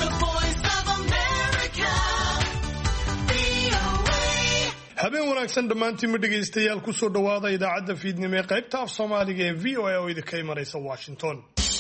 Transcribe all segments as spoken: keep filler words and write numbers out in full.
habeen wanaagsan dhammaantiin dhegaystayaal ku soo dhawaada idaacadda fiidnimo ee qaybta af Soomaaliga ee V O A oo idinka imanaysa Washington.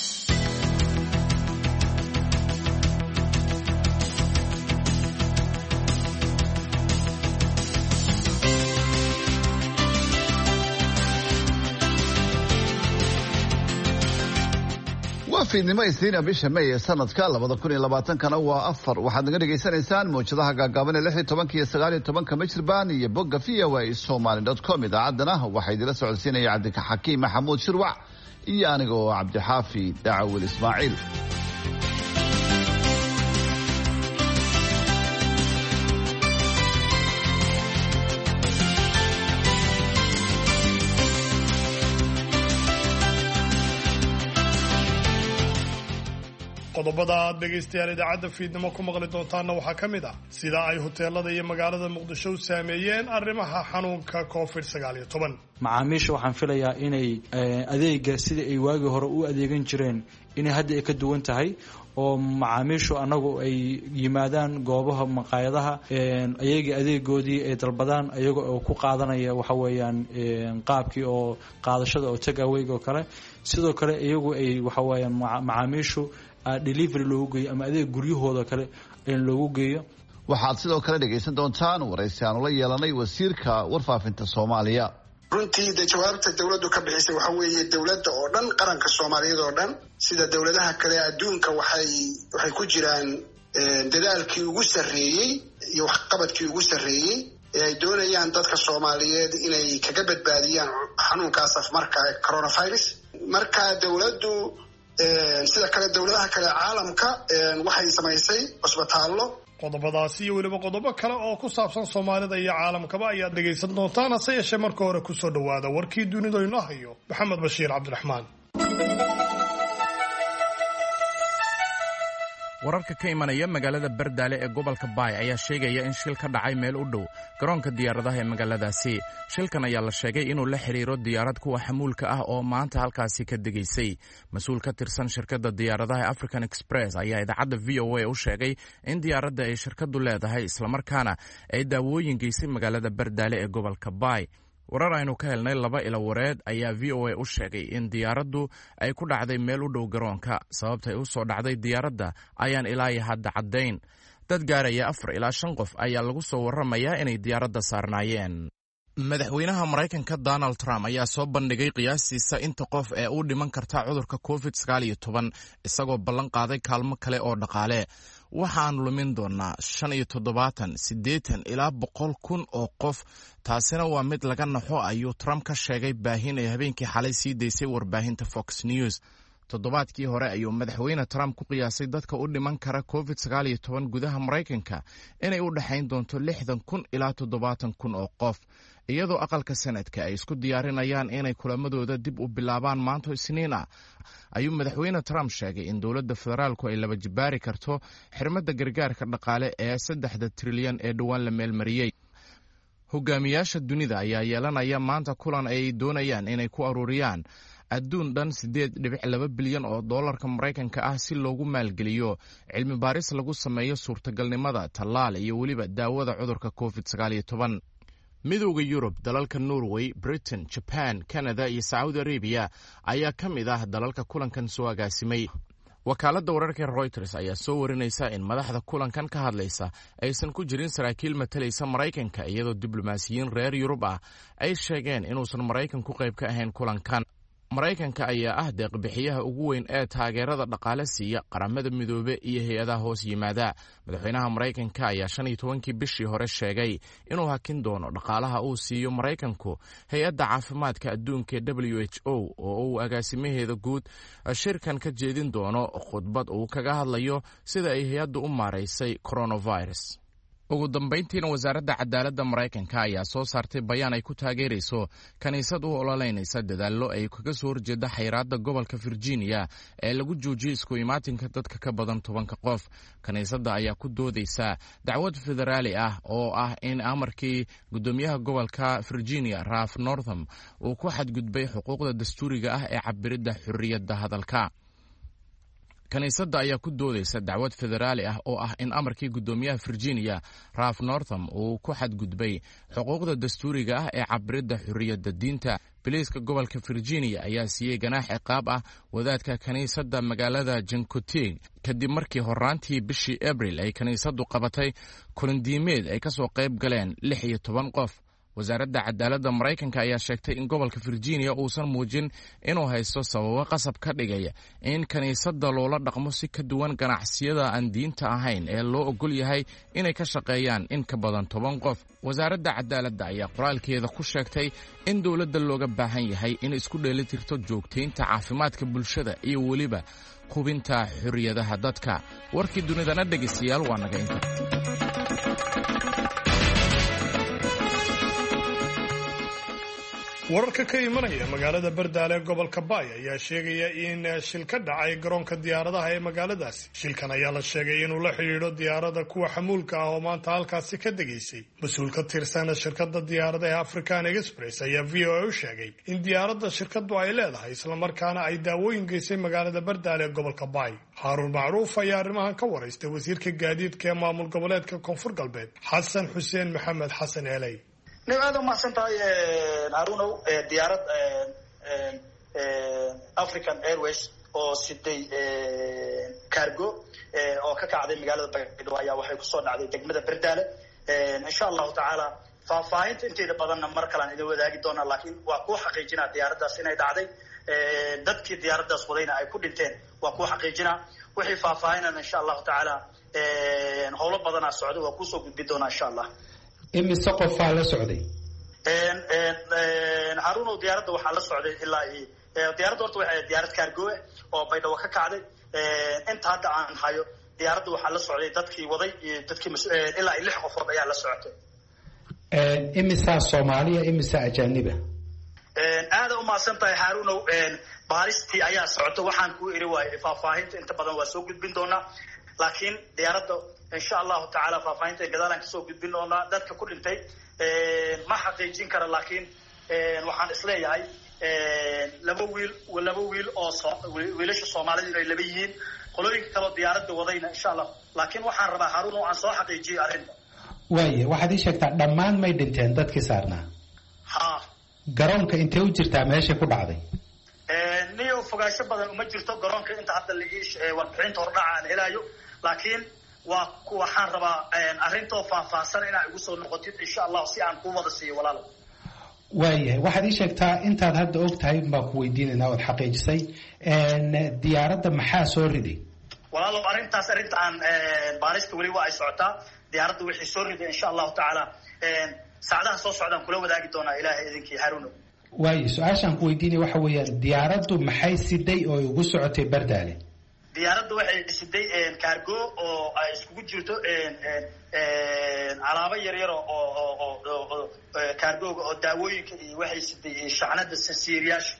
fiidnimo isniina bisha May ee sanadka labada kun iyo labaatan kana waa afar waxaad naga dhageysanaysaan mowjadaha gaagaaban ee lix iyo toban iyo sagaal iyo toban mitirban iyo bogga v o a somali dot com idaacadana waxaa idila socodsiinaya cabdika xakiim maxamuud shirwac iyo aniga oo cabdixaafi dacawil ismaaciil. qodobada aad dhegaystayaal idaacadda fiidnimo ku maqli doontaana waxaa ka mid ah sida ay hoteelada iyo magaalada muqdisho u saameeyeen arrimaha xanuunka covid sagaal iyo toban. macaamiisha waxaan filayaa inay adeega sidii ay waagii hore u adeegan jireen inay hadda ay ka duwan tahay oo macaamiishu anagu ay yimaadaan goobaha maqaayadaha ayaga adeegoodii ay dalbadaan ayaga oo ku qaadanaya waxa weeyaan qaabkii oo qaadashada oo take away oo kale sidoo kale iyagu ay waxa weeyaan macaamiishu delivery loogu geeyo ama adeeg guryahooda kale in loogu geeyo. waxaad sidoo kale dhegaysan doontaan waraysi aanu la yeelanay wasiirka warfaafinta Soomaaliya. runtii de jawaabta dawladdu ka bixisay waxa weeye dawladda oo dhan qaranka Soomaaliyeed oo dhan sida dawladaha kale adduunka waxay waxay ku jiraan dadaalkii ugu sareeyay iyo waxqabadkii ugu sareeyay ee ay doonayaan dadka Soomaaliyeed inay kaga badbaadiyaan xanuunkaas afmarka coronavirus. marka dawladdu sida kale dawladaha kale caalamka waxay samaysay cusbitaallo. qodobadaasi iyo weliba qodobo kale oo ku saabsan Soomaalida iyo caalamkaba ayaad dhegaysan doontaan hase yeeshee marka hore ku soo dhawaada warkii dunida inoo hayo Maxamed Bashiir Cabdiraxmaan. wararka ka imanaya magaalada Bardaale ee gobolka Baay ayaa sheegaya in shil ka dhacay meel u dhow garoonka diyaaradaha ee magaaladaasi. shilkan ayaa la sheegay inuu la xiriiro diyaarad kuwa xamuulka ah oo maanta halkaasi ka degaysay. mas-uul ka tirsan shirkadda diyaaradaha African Express ayaa idaacadda V O A u sheegay in diyaaradda ay shirkaddu leedahay islamarkaana ay daawooyin geysay magaalada Bardaale ee gobolka Baay. warar aynu ka helnay laba ilo wareed ayaa V O A u sheegay in diyaaraddu ay ku dhacday meel u dhow garoonka. sababtay u soo dhacday diyaaradda ayaan ilaa iyo hadda caddayn. dad gaaraya afar ilaa shan qof ayaa lagu soo warramayaa inay diyaaradda saarnaayeen. madaxweynaha Maraykanka Donald Trump ayaa soo bandhigay qiyaastiisa inta qof ee u dhiman karta cudurka covid sagaal iyo toban isagoo ballan qaaday kaalmo kale oo dhaqaale. waxaan lumin doonaa shan iyo toddobaatan siddeetan ilaa boqol kun oo qof. taasina waa mid laga naxo ayuu Trump ka sheegay baahin ay habeenkii xalay sii daysay warbaahinta Fox News. toddobaadkii hore ayuu madaxweyne Trump ku qiyaasay dadka u dhiman kara covid sagaal iyo toban gudaha Maraykanka inay u dhaxayn doonto lixdan kun ilaa toddobaatan kun oo qof. iyadoo aqalka sanadka ay isku diyaarinayaan inay kulamadooda dib u bilaabaan maanta Isniin ah ayuu madaxweyne Trump sheegay in dowladda federaalku ay laba jibaari karto xirmada gargaarka dhaqaale ee saddexda trilyan ee dhawaan la meelmariyay. hogaamiyaasha dunida ayaa yeelanaya maanta kulan ay doonayaan inay ku ururiyaan adduun dhan siddeed dhibic laba bilyan oo doolarka Maraykanka ah si loogu maalgeliyo cilmi baaris lagu sameeyo suurtagalnimada tallaal iyo weliba daawada cudurka covid sagaal iyo toban. midowda Yurub, dalalka Norway, Britain, Japan, Canada iyo Saudi Arabia ayaa ka mid ah dalalka kulankan soo agaasimay. wakaaladda wararka Reuters ayaa soo warinaysa in madaxda kulankan ka hadlaysa aysan ku jirin saraakiil matalaysa Maraykanka iyadoo diblomaasiyiin reer Yurub ah ay sheegeen inuusan Maraykan ku qayb ka ahayn kulankan. Maraykanka ayaa ah deeq-bixiyaha ugu weyn ee taageerada dhaqaale siiya qaramada midoobe iyo hay-adaha hoos yimaada. madaxweynaha Maraykanka ayaa shan iyo tobankii bishii hore sheegay inuu hakin doono dhaqaalaha uu siiyo Maraykanku hay-adda caafimaadka adduunka ee W H O oo uu agaasimaheeda guud shirkan ka jeedin doono khudbad uu kaga hadlayo sida ay hay-addu u maaraysay coronavirus. ugu dambayntiina wasaaradda cadaaladda Maraykanka ayaa soo saartay bayaan ay ku taageerayso kaniisad u ololeynaysa dadaallo ay kaga soo horjeeda xayiraadda gobolka Virginia ee lagu joojiyay isku imaatinka dadka ka badan tobanka qof. kaniisadda ayaa ku doodaysa dacwad federaali ah oo ah in amarkii gudoomiyaha gobolka Virginia Ralph Northam uu ku xadgudbay xuquuqda dastuuriga ah ee cabiridda xurriyadda hadalka. kiniisadda ayaa ku doodaysa dacwad federaali ah oo ah in amarkii guddoomiyaha virginia ralph northam uu ku xadgudbay xuquuqda dastuuriga ah ee cabiridda xurriyadda diinta. biliiska gobolka virginia ayaa siiyey ganaax ciqaab ah wadaadka kiniisadda magaalada jankotig kadib markii horraantii bishii abril ay kiniisaddu qabatay kulandiimeed ay ka soo qayb galeen lix iyo toban qof. wasaaradda cadaaladda maraykanka ayaa sheegtay in gobolka virginia uusan muujin inuu haysto sababo qasab ka dhigaya in kiniisadda loola dhaqmo si ka duwan ganacsiyada aan diinta ahayn ee loo ogol yahay inay ka shaqeeyaan in ka badan toban qof. wasaaradda cadaaladda ayaa qoraalkeeda ku sheegtay in dowladda looga baahan yahay in isku dheelitirto joogtaynta caafimaadka bulshada iyo weliba hubinta xorriyadaha dadka. warkii dunidana dhegaystayaal waa naga inta. wararka ka imanaya magaalada bardaale ee gobolka baay ayaa sheegaya in shil ka dhacay garoonka diyaaradaha ee magaaladaasi. shilkan ayaa la sheegay inuu la xidhiidho diyaarada kuwa xamuulka ah oo maanta halkaasi ka degaysay. mas-uul ka tirsan shirkadda diyaarada ee African Express ayaa v O A u sheegay in diyaaradda shirkaddu ay leedahay islamarkaana ay daawooyin geysay magaalada bardaale ee gobolka baay. Haaruun Macruuf ayaa arrimahan ka waraystay wasiirka gaadiidka ee maamul goboleedka koonfur galbeed xasan xuseen maxamed xasan eeley. aad u mahadsan tahay haruunow. diyaarad African Airways oo siday cargo oo ka kacday magaalada Baydhabo ayaa waxay ku soo dhacday degmada Bardaale. insha Allah taala faahfaahinta inteeda badanna mar kale aan idin wadaagi doonaa, laakiin waa ku xaqiijinaa diyaaradaas inay dhacday. dadkii diyaaradaas wadayna ay ku dhinteen waa ku xaqiijinaa. wixii faahfaahinana insha Allah taala howlo badan aa socdo waa ku soo gudbi doonaa insha Allah. imise qofaa la socday? haruunow diyaaradda waxaa la socday ilaa diyaaradda horta waxay diyaarad cargo oo Baydhabo ka kacday. inta hadda aan hayo diyaaradda waxaa la socday dadkii waday iyo dadkii ilaa lix qofood ayaa la socotay. imisa Soomaaliya imisa ajaaniba? aad u mahadsan tahay haruunow. baaristii ayaa socota. waxaan ku iri waayay faahfaahinta inta badan waa soo gudbin doonaa, laakiin diyaaradda insha Allah taala faahfaahinta gadaalan ka soo gudbin doonaa. dadka ku dhintay ma xaqiijin kara, laakiin waxaan isleeyahay laba wiil laba wiil oo wiilasha Soomaalida inay laba yihiin. qolooyinka kale diyaaradda wadayna insha Allah, laakiin waxaan rabaa Haruun oo aan soo xaqiijiyo arrinta. waaye waxaad ii sheegtaa dhammaan may dhinteen dadkii saarnaa? ha garoonka intee u jirtaa meesha ku dhacday? niyo fogaansho badan uma jirto garoonka inta hadda lagiish warbixinta hordhaca aan helayo, laakiin waa waxaan rabaa arrintoo faahfaahsan inaa igu soo noqotid insha Allah si aan ku wada siiyo walaalo. waayahay waxaad ii sheegtaa intaad hadda og tahay baan ku weydiinaynaa ood xaqiijisay diyaaradda maxaa soo riday? walaalo arrintaas arrinta aan baarista weli waa ay socotaa. diyaaradda wixii soo riday insha Allah taala saacadaha soo socdaan kula wadaagi doonaa ilaahay idinkii Haruuno. waaye su-aashaan ku weydiinaya waxa weeyaan diyaaraddu maxay siday oo ugu socotay Bardaale? diyaaradda waxay siday cargo oo ay iskugu jirto alaabo yar yar oo cargoga oo daawooyinka iyo waxay siday shacnada sasiiriyaasha.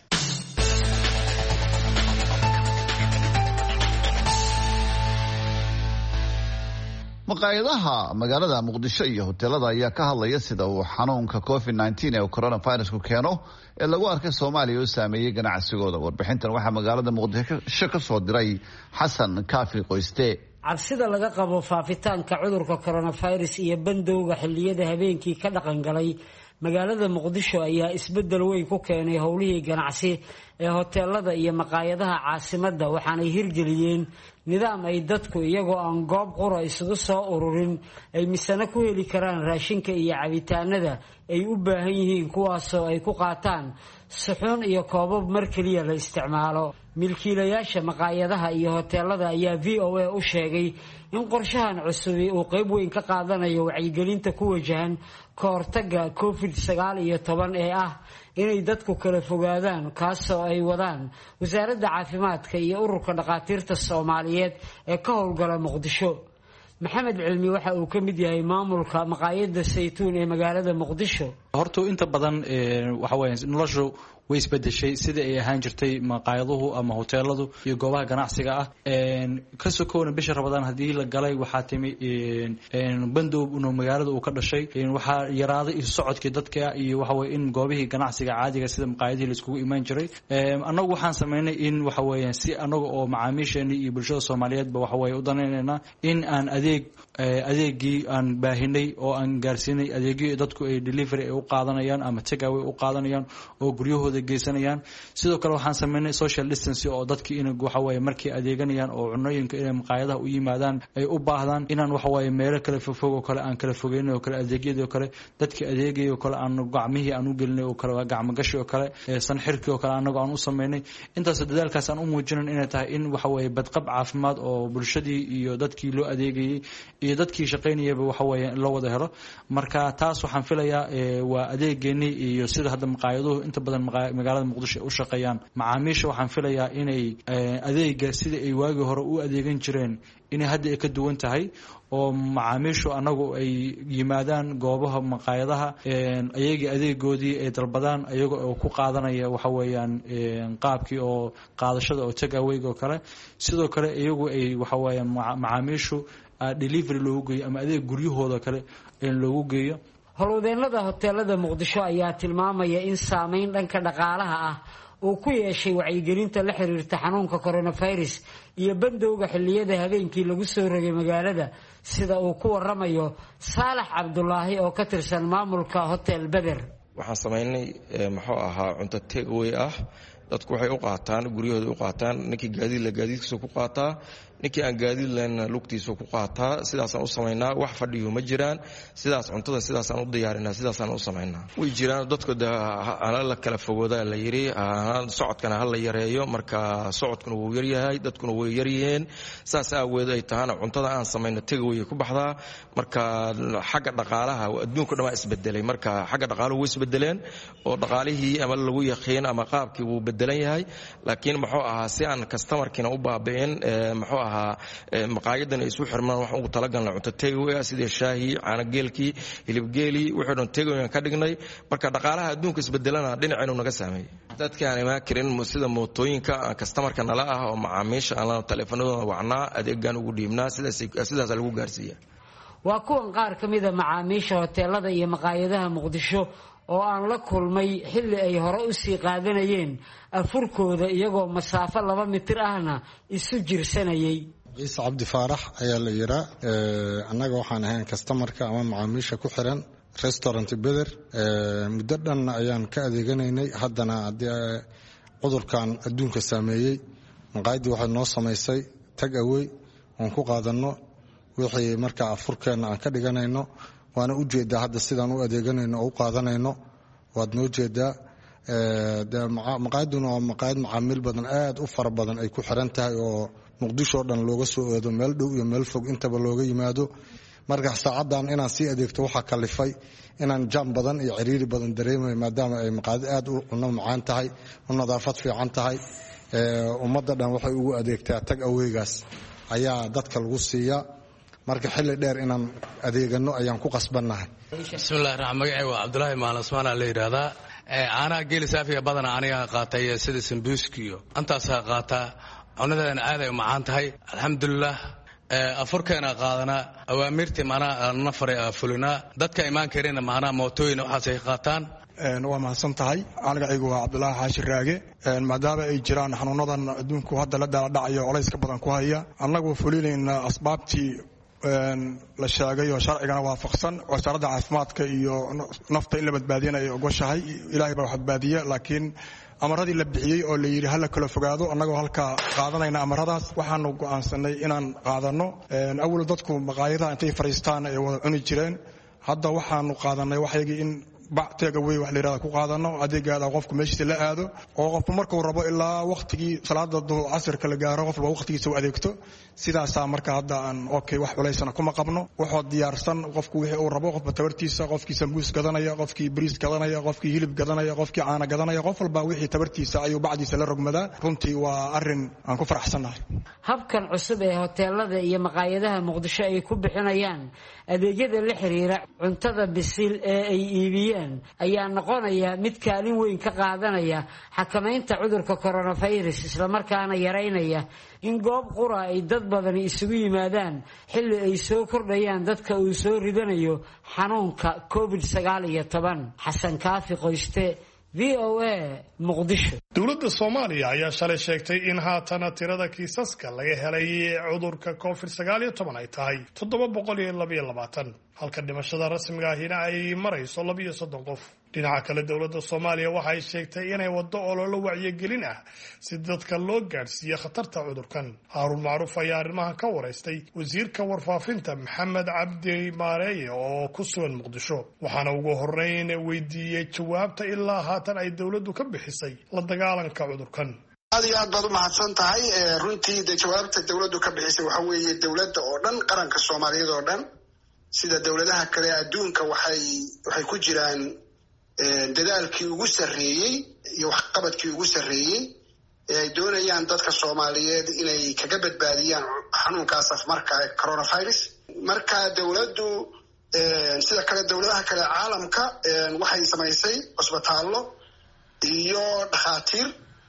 maqaayadaha magaalada muqdisho iyo hoteelada ayaa ka hadlaya sida uu xanuunka covid nineteen ee coronavirusku keeno ee lagu arkay Soomaaliya oo saameeyay ganacsigooda. warbixintan waxaa magaalada muqdisho ka soo diray xasan kaafi qoyste. cabsida laga qabo faafitaanka cudurka coronavirus iyo bandowga xilliyada habeenkii ka dhaqan galay magaalada muqdisho ayaa isbedel weyn ku keenay howlihii ganacsi ee hoteelada iyo maqaayadaha caasimadda, waxaanay hirgeliyeen nidaam ay dadku iyagoo aan goob qura isugu soo ururin ay misana ku heli karaan raashinka iyo cabitaanada ay u baahan yihiin, kuwaasoo ay ku qaataan suxuun iyo koobab mar keliya la isticmaalo. milkiilayaasha maqaayadaha iyo hoteelada ayaa v O A u sheegay in qorshahan cusubi uu qayb weyn ka qaadanayo wacyigelinta ku wajahan ka hortagga covid sagaal iyo toban ee ah inay dadku kala fogaadaan, kaasoo ay wadaan wasaaradda caafimaadka iyo ururka dhakhaatiirta Soomaaliyeed ee ka howlgala Muqdisho. maxamed cilmi waxa uu ka mid yahay maamulka maqaayadda saytuun ee magaalada Muqdisho. horta inta badan waxa weeyaan noloshu way isbedeshay sidii ay ahaan jirtay maqaayaduhu ama hoteeladu iyo goobaha ganacsiga ah ka sokoona bisha Ramadaan hadii la galay waxa timi bandow inuu magaalada uu ka dhashay waxa yaraaday isu socodkii dadka iyo waxa weey in goobihii ganacsiga caadiga sida maqaayadihii la iskugu iman jiray anagu waxaan sameeynay in waxa weeyaan si anagu oo macaamiisheena iyo bulshada Soomaaliyeed ba waxa weey u danaynaynaa in aan adeeg adeegii aan baahinay oo aan gaarsiinay adeegyo dadku ay delivery u qaadanayaan ama take away u qaadanayaan oo guryahooda geysanayaan sidoo kale waxaan sameeynay social distance oo dadkii in waxa weeye markii adeeganayaan oo cunooyinka inay maqaayadaha u yimaadaan ay u baahdaan inaan waxa weeye meelo kala fog oo kale aan kala fogeynay oo kale adeegyada oo kale dadkii adeegay oo kale aan gacmihii aan u gelinay oo kale gacmo gashi oo kale san xirki oo kale anagu aan u sameeynay intaas dadaalkaas aan u muujinay inay tahay in waxa weeye badqab caafimaad oo bulshadii iyo dadkii loo adeegayay iyo dadkii shaqeynayaba waxa weeye loo wada helo marka taas waxaan filayaa waa adeegeeni iyo sida hadda maqaayaduhu inta badan magaalada Muqdisho u shaqeeyaan macaamiisha waxaan filayaa inay adeega sida ay waagi hore u adeegan jireen inay hadda ay ka duwan tahay oo macaamiishu anagu ay yimaadaan goobaha maqaayadaha ayaga adeegoodii ay dalbadaan ayaga oo ku qaadanaya waxa weeyaan qaabkii oo qaadashada oo take away oo kale sidoo kale iyagu ay waxa weeyaan macaamiishu delivery loogu geeyo ama adeeg guryahooda kale in loogu geeyo howlwadeennada hoteelada Muqdisho ayaa tilmaamaya in saameyn dhanka dhaqaalaha ah uu ku yeeshay wacyigelinta la xiriirta xanuunka coronavirus iyo bandowga xilliyada habeenkii lagu soo rogay magaalada sida uu ku waramayo Saalax Cabdullaahi oo ka tirsan maamulka Hotel Beder waxaan sameynay muxuu ahaa cunto take away ah dadku waxay u qaataan guryahooda u qaataan ninkii gaadiid la gaadiidkiisa ku qaataa ninkii aan gaadiid lehna lugtiisa ku qaataa sidaas aan u sameynaa wax fadhiyo ma jiraan sidaas cuntada sidaas aan u diyaarinaa sidaas aan u sameynaa way jiraan dadku ana la kala fogooda la yiri socodkana hal la yareeyo marka socodkuna wuu yar yahay dadkuna way yar yihiin saas aaweed ay taana cuntada aan sameyno tagaway ku baxdaa marka xagga dhaqaalaha adduunka dhan waa isbedelay marka xagga dhaqaaluhu way isbedeleen oo dhaqaalihii ama lagu yaqiin ama qaabkii wuu bedelan yahay laakiin muxuu ahaa si aan customerkina u baabeen muxuu ahaa maqaayadana isu xirmaan wax ugu talagalnay cunto takeaway sida shaahi caana geelkii hilib geeli wixii dhan takeaway ka dhignay marka dhaqaalaha adduunka isbedelana dhinaceenu naga saameeyay dadka aan ma kirin sida mootooyinka customerka nala ah oo macaamiisha aan la telefoonada wacnaa adeegan ugu dhiibnaa sidaas sidaas lagu gaarsiiyaa waa kuwan qaar kamid ah macaamiisha hoteelada iyo maqaayadaha Muqdisho oo aan la kulmay xilli ay hore u sii qaadanayeen afurkooda iyagoo masaafo laba mitir ahna isu jirsanayay Ciise Cabdi Faarax ayaa la yiraa annaga waxaan ahayn customerka ama macaamiisha ku xiran restaurant Beder muddo dhan ayaan ka adeeganaynay haddana cudurkan adduunka saameeyay maqaayadii waxay noo samaysay tag away oon ku qaadano wixii marka afurkeena aan ka dhiganayno waana u jeedaa hadda sidaan u adeeganayno oo u qaadanayno waad noo jeedaa maqaayaduna waa maqaayad macaamiil badan aad u fara badan ay ku xiran tahay oo Muqdisho dhan looga soo eedo meel dhow iyo meel fog intaba looga yimaado marka saacadan inaan sii adeegto waxa kalifay inaan jam badan iyo ciriiri badan dareemayo maadaama ay maqaayad aad u cunno macaan tahay u nadaafad fiican tahay ummadda dhan waxay ugu adeegtaa tag awaygaas ayaa dadka lagu siiyaa marka xilli dheer inaan adeegano ayaan ku qasbanahay bismillaahir rahmaaniir waa Cabdullaahi Maalan Usmaan la yiraahdaa ana geel saafiya badan aniga qaatay sida sambuuskiyo antaas qaata cunadan aad ay macaan tahay alxamdulillah afurkeena qaadana awaamirtii mana nafar fulina dadka iimaan kareen maana mootooyin waxa ay qaataan waa mahadsan tahay aniga aygu waa Cabdullaahi Xaashir Raage maadaama ay jiraan xanuunadan adduunku hadda la dala dhacayo culays ka badan ku haya annagu fulinayna asbaabtii la sheegay oo sharcigana waafaqsan wasaaradda caafimaadka iyo nafta in la badbaadinayo ogoshahay ilaahay baa badbaadiya laakiin amaradii la bixiyay oo la yiri hal kala fogaado annagoo halka qaadanayna amaradaas waxaanu go'aansanay inaan qaadano awal dadku maqaayadaha intay fariistaan ay wada cuni jireen hadda waxaanu qaadanay waxaygi in bacteega way wax leeyahay ku qaadano adeegaada qofku meeshiisa la aado oo qofku markuu rabo ilaa waqtigii salaada casirka la gaaro qofba waqtigiisa u adeegto sidaas marka hadda aan okay wax culeysana kuma qabno wuxuu diyaarsan qofku wixii uu rabo qofba tabartiisa qofkii sambuus gadanaya qofkii bariis gadanaya qofkii hilib gadanaya qofkii caana gadanaya qof walba wixii tabartiisa ayuu bacdiisa la rogmadaa runtii waa arin aan ku faraxsanahay habkan cusub ee hoteelada iyo maqaayadaha Muqdisho ay ku bixinayaan adeegyada la xiriira cuntada bisil ee ay iibiyaan sameeyeen ayaa noqonaya mid kaalin weyn ka qaadanaya xakamaynta cudurka coronavirus islamarkaana yareynaya in goob qura ay dad badani isugu yimaadaan xilli ay soo kordhayaan dadka uu soo ridanayo xanuunka covid sagaal iyo toban. xasan kaafi qoyste, V O A, Muqdisho. dowladda Soomaaliya ayaa shalay sheegtay in haatan tirada kiisaska laga helay cudurka covid sagaal iyo toban ay tahay toddoba boqol iyo laba iyo labaatan, halka dhimashada rasmiga ahina ay marayso laba iyo soddon qof. dhinaca kale dowladda Soomaaliya waxay sheegtay inay wado olole wacyigelin ah si dadka loo gaarsiiyo khatarta cudurkan. Haarun Macruuf ayaa arrimahan ka wareystay wasiirka warfaafinta Maxamed Cabdi Maareeye oo ku sugan Muqdisho, waxaana ugu horeyn weydiiyey jawaabta ilaa haatan ay dowladdu ka bixisay la dagaalanka cudurkan. aad iyo aad baad u mahadsan tahay. runtii de jawaabta dowladdu ka bixisay waxa weeye dowladda oo dhan, qaranka Soomaaliyeed oo dhan, sida dowladaha kale adduunka waxay waxay ku jiraan dadaalkii ugu sarreeyey iyo waxqabadkii ugu sarreeyey ee ay doonayaan dadka Soomaaliyeed inay kaga badbaadiyaan xanuunkaas afmarka coronavirus. marka dowladdu sida kale dowladaha kale caalamka waxay samaysay cusbitaallo iyo dhakhaatiir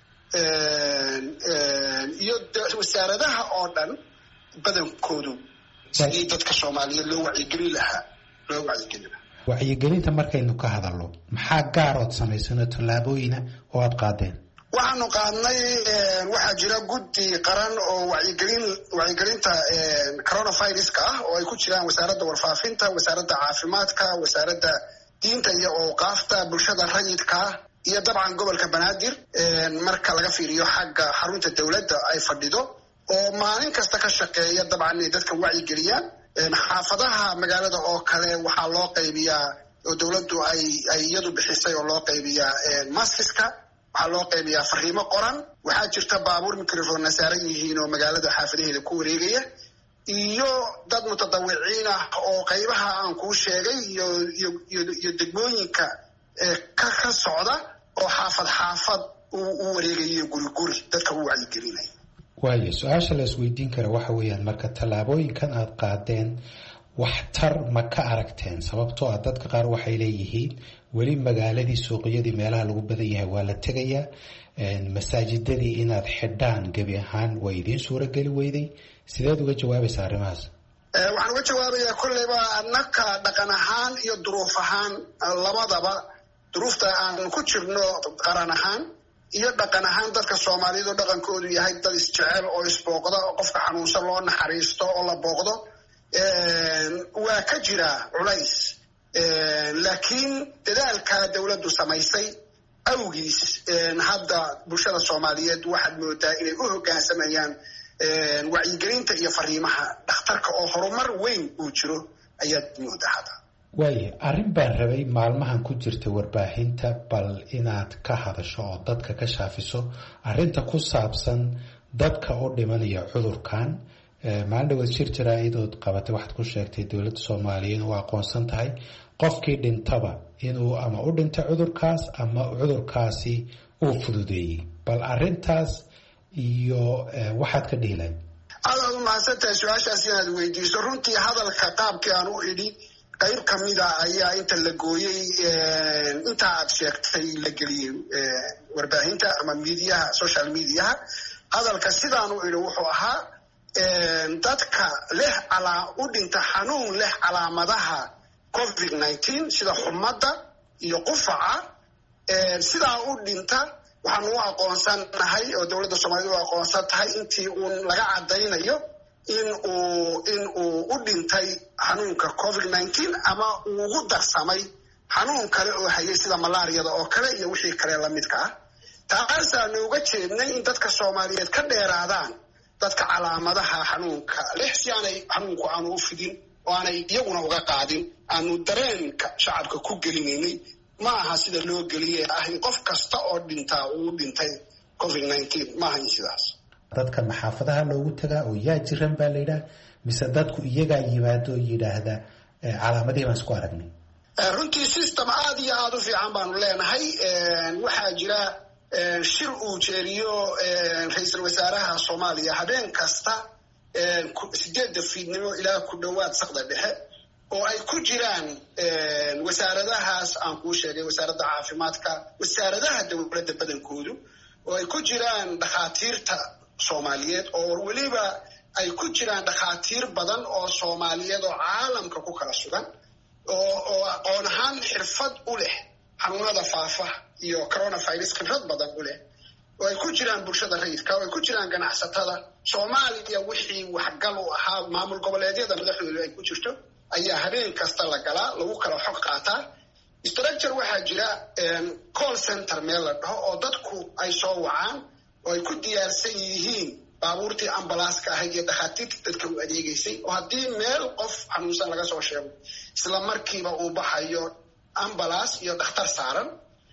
iyo wasaaradaha oo dhan badankoodu sidii dadka Soomaaliyeed loo wacyigelin lahaa loo wacyigelin lahaa. wacyigelinta markaynu ka hadalno maxaa gaarood samaysano tallaabooyina oo aad qaadeen? waxaanu qaadnay waxaa jira guddi qaran oo wacyigelin wacyigelinta coronaviruska ah oo ay ku jiraan wasaaradda warfaafinta, wasaaradda caafimaadka, wasaaradda diinta iyo awqaafta, bulshada rayidka iyo dabcan gobolka Banaadir. marka laga fiiriyo xagga xarunta dowladda ay fadhido oo maalin kasta ka shaqeeya dabcan inay dadka wacyigeliyaan. xaafadaha magaalada oo kale waxaa loo qaybiyaa oo dowladdu ay ay iyadu bixisay oo loo qaybiyaa maskiska, waxaa loo qaybiyaa fariimo qoran, waxaa jirta baabuur microphone saaran yihiin oo magaalada xaafadaheeda ku wareegaya, iyo dad mutadawiciin ah oo qaybaha aan kuu sheegay iyo iyo iyo degmooyinka ka ka socda oo xaafad xaafad u wareegayo guri guri dadka u wacyigelinaya. waayo su-aasha la isweydiin kara waxa weeyaan marka tallaabooyinkan aad qaadeen waxtar ma ka aragteen? sababtoo ah dadka qaar waxay leeyihiin weli magaaladii suuqyadii meelaha lagu badan yahay waa la tegayaa, masaajidadii inaad xidhaan gebi ahaan way idiin suurageli weyday. sideed uga jawaabaysaa arrimahaas? waxaan uga jawaabayaa kolleyba annaka dhaqan ahaan iyo duruuf ahaan labadaba, duruufta aan ku jirno qaran ahaan iyo dhaqan ahaan dadka Soomaaliyeed oo dhaqankoodu yahay dad isjecel oo isbooqda, qofka xanuunsan loo naxariisto oo la booqdo, waa ka jira culays. laakiin dadaalka dowladdu samaysay awgiis hadda bulshada Soomaaliyeed waxaad moodaa inay u hoggaansamayaan wacyigelinta iyo fariimaha dhakhtarka oo horumar weyn uu jiro ayaad moodaa hadda. waaye arrin baan rabay maalmahan ku jirta warbaahinta bal inaad ka hadasho oo dadka ka shaafiso arrinta ku saabsan dadka u dhimanaya cudurkan. maalin dhawaad shir jaraa'idood qabatay waxaad ku sheegtay dowladda Soomaaliyeed oo aqoonsan tahay qofkii dhintaba inuu ama u dhintay cudurkaas ama cudurkaasi uu fududeeyey. bal arrintaas iyo waxaad ka dhihi lahayd? aad u mahadsantahay su-aashaas inaad weydiiso. runtii hadalka qaabkii aan u idhi qayb ka mida ayaa inta la gooyey inta aad sheegtay la geliyey warbaahinta ama miidiyaha social mediaha. hadalka sidaan u idhi wuxuu ahaa dadka leh calaa u dhinta xanuun leh calaamadaha covid nineteen sida xumadda iyo qufaca, sidaa u dhinta waxaan u aqoonsanahay oo dowladda Soomaaliyeed u aqoonsan tahay intii uun laga cadaynayo in uu in uu u dhintay xanuunka covid nineteen ama uu ugu darsamay xanuun kale oo hayay sida malaariyada oo kale iyo wixii kale la midka ah. taasaan uga jeednay in dadka Soomaaliyeed ka dheeraadaan dadka calaamadaha xanuunka leh si aanay xanuunku aanu u fidin oo aanay iyaguna uga qaadin, aanu dareenka shacabka ku gelinaynay. ma aha sida loo geliyay ah in qof kasta oo dhintaa uu dhintay covid nineteen, ma aha sidaas. dadka maxaafadaha loogu tagaa oo yaa jiran baa la yidhaah mise dadku iyagaa yimaado oo yidhaahda calaamadihii baan isku aragnay? runtii system aad iyo aad u fiican baanu leenahay. waxaa jira shir uu jeeriyo ra-iisul wasaaraha Soomaaliya habeen kasta sideedda fiidnimo ilaa ku dhowaad saqda dhexe oo ay ku jiraan wasaaradahaas aan kuu sheegay, wasaaradda caafimaadka, wasaaradaha dowladda badankoodu, oo ay ku jiraan dhakhaatiirta Soomaaliyeed, oo weliba ay ku jiraan dhakhaatiir badan oo Soomaaliyeed oo caalamka ku kala sugan, oo oo aqoon ahaan xirfad u leh xanuunada faafa iyo coronavirus khibrad badan u leh, oo ay ku jiraan bulshada rayidka, oo ay ku jiraan ganacsatada Soomaaliya. Wixii waxgal u ahaa maamul goboleedyada madaxdooda ay ku jirto ayaa habeen kasta la galaa, lagu kala xog qaataa. Structure waxaa jira call center meel la dhaho oo dadku ay soo wacaan, oo ay ku diyaarsan yihiin baabuurtii ambalaaska ahayd iyo dhakhaatiirtii dadka u adeegaysay, oo haddii meel qof xanuunsan laga soo sheego isla markiiba uu baxayo ambalaas iyo dhakhtar saaran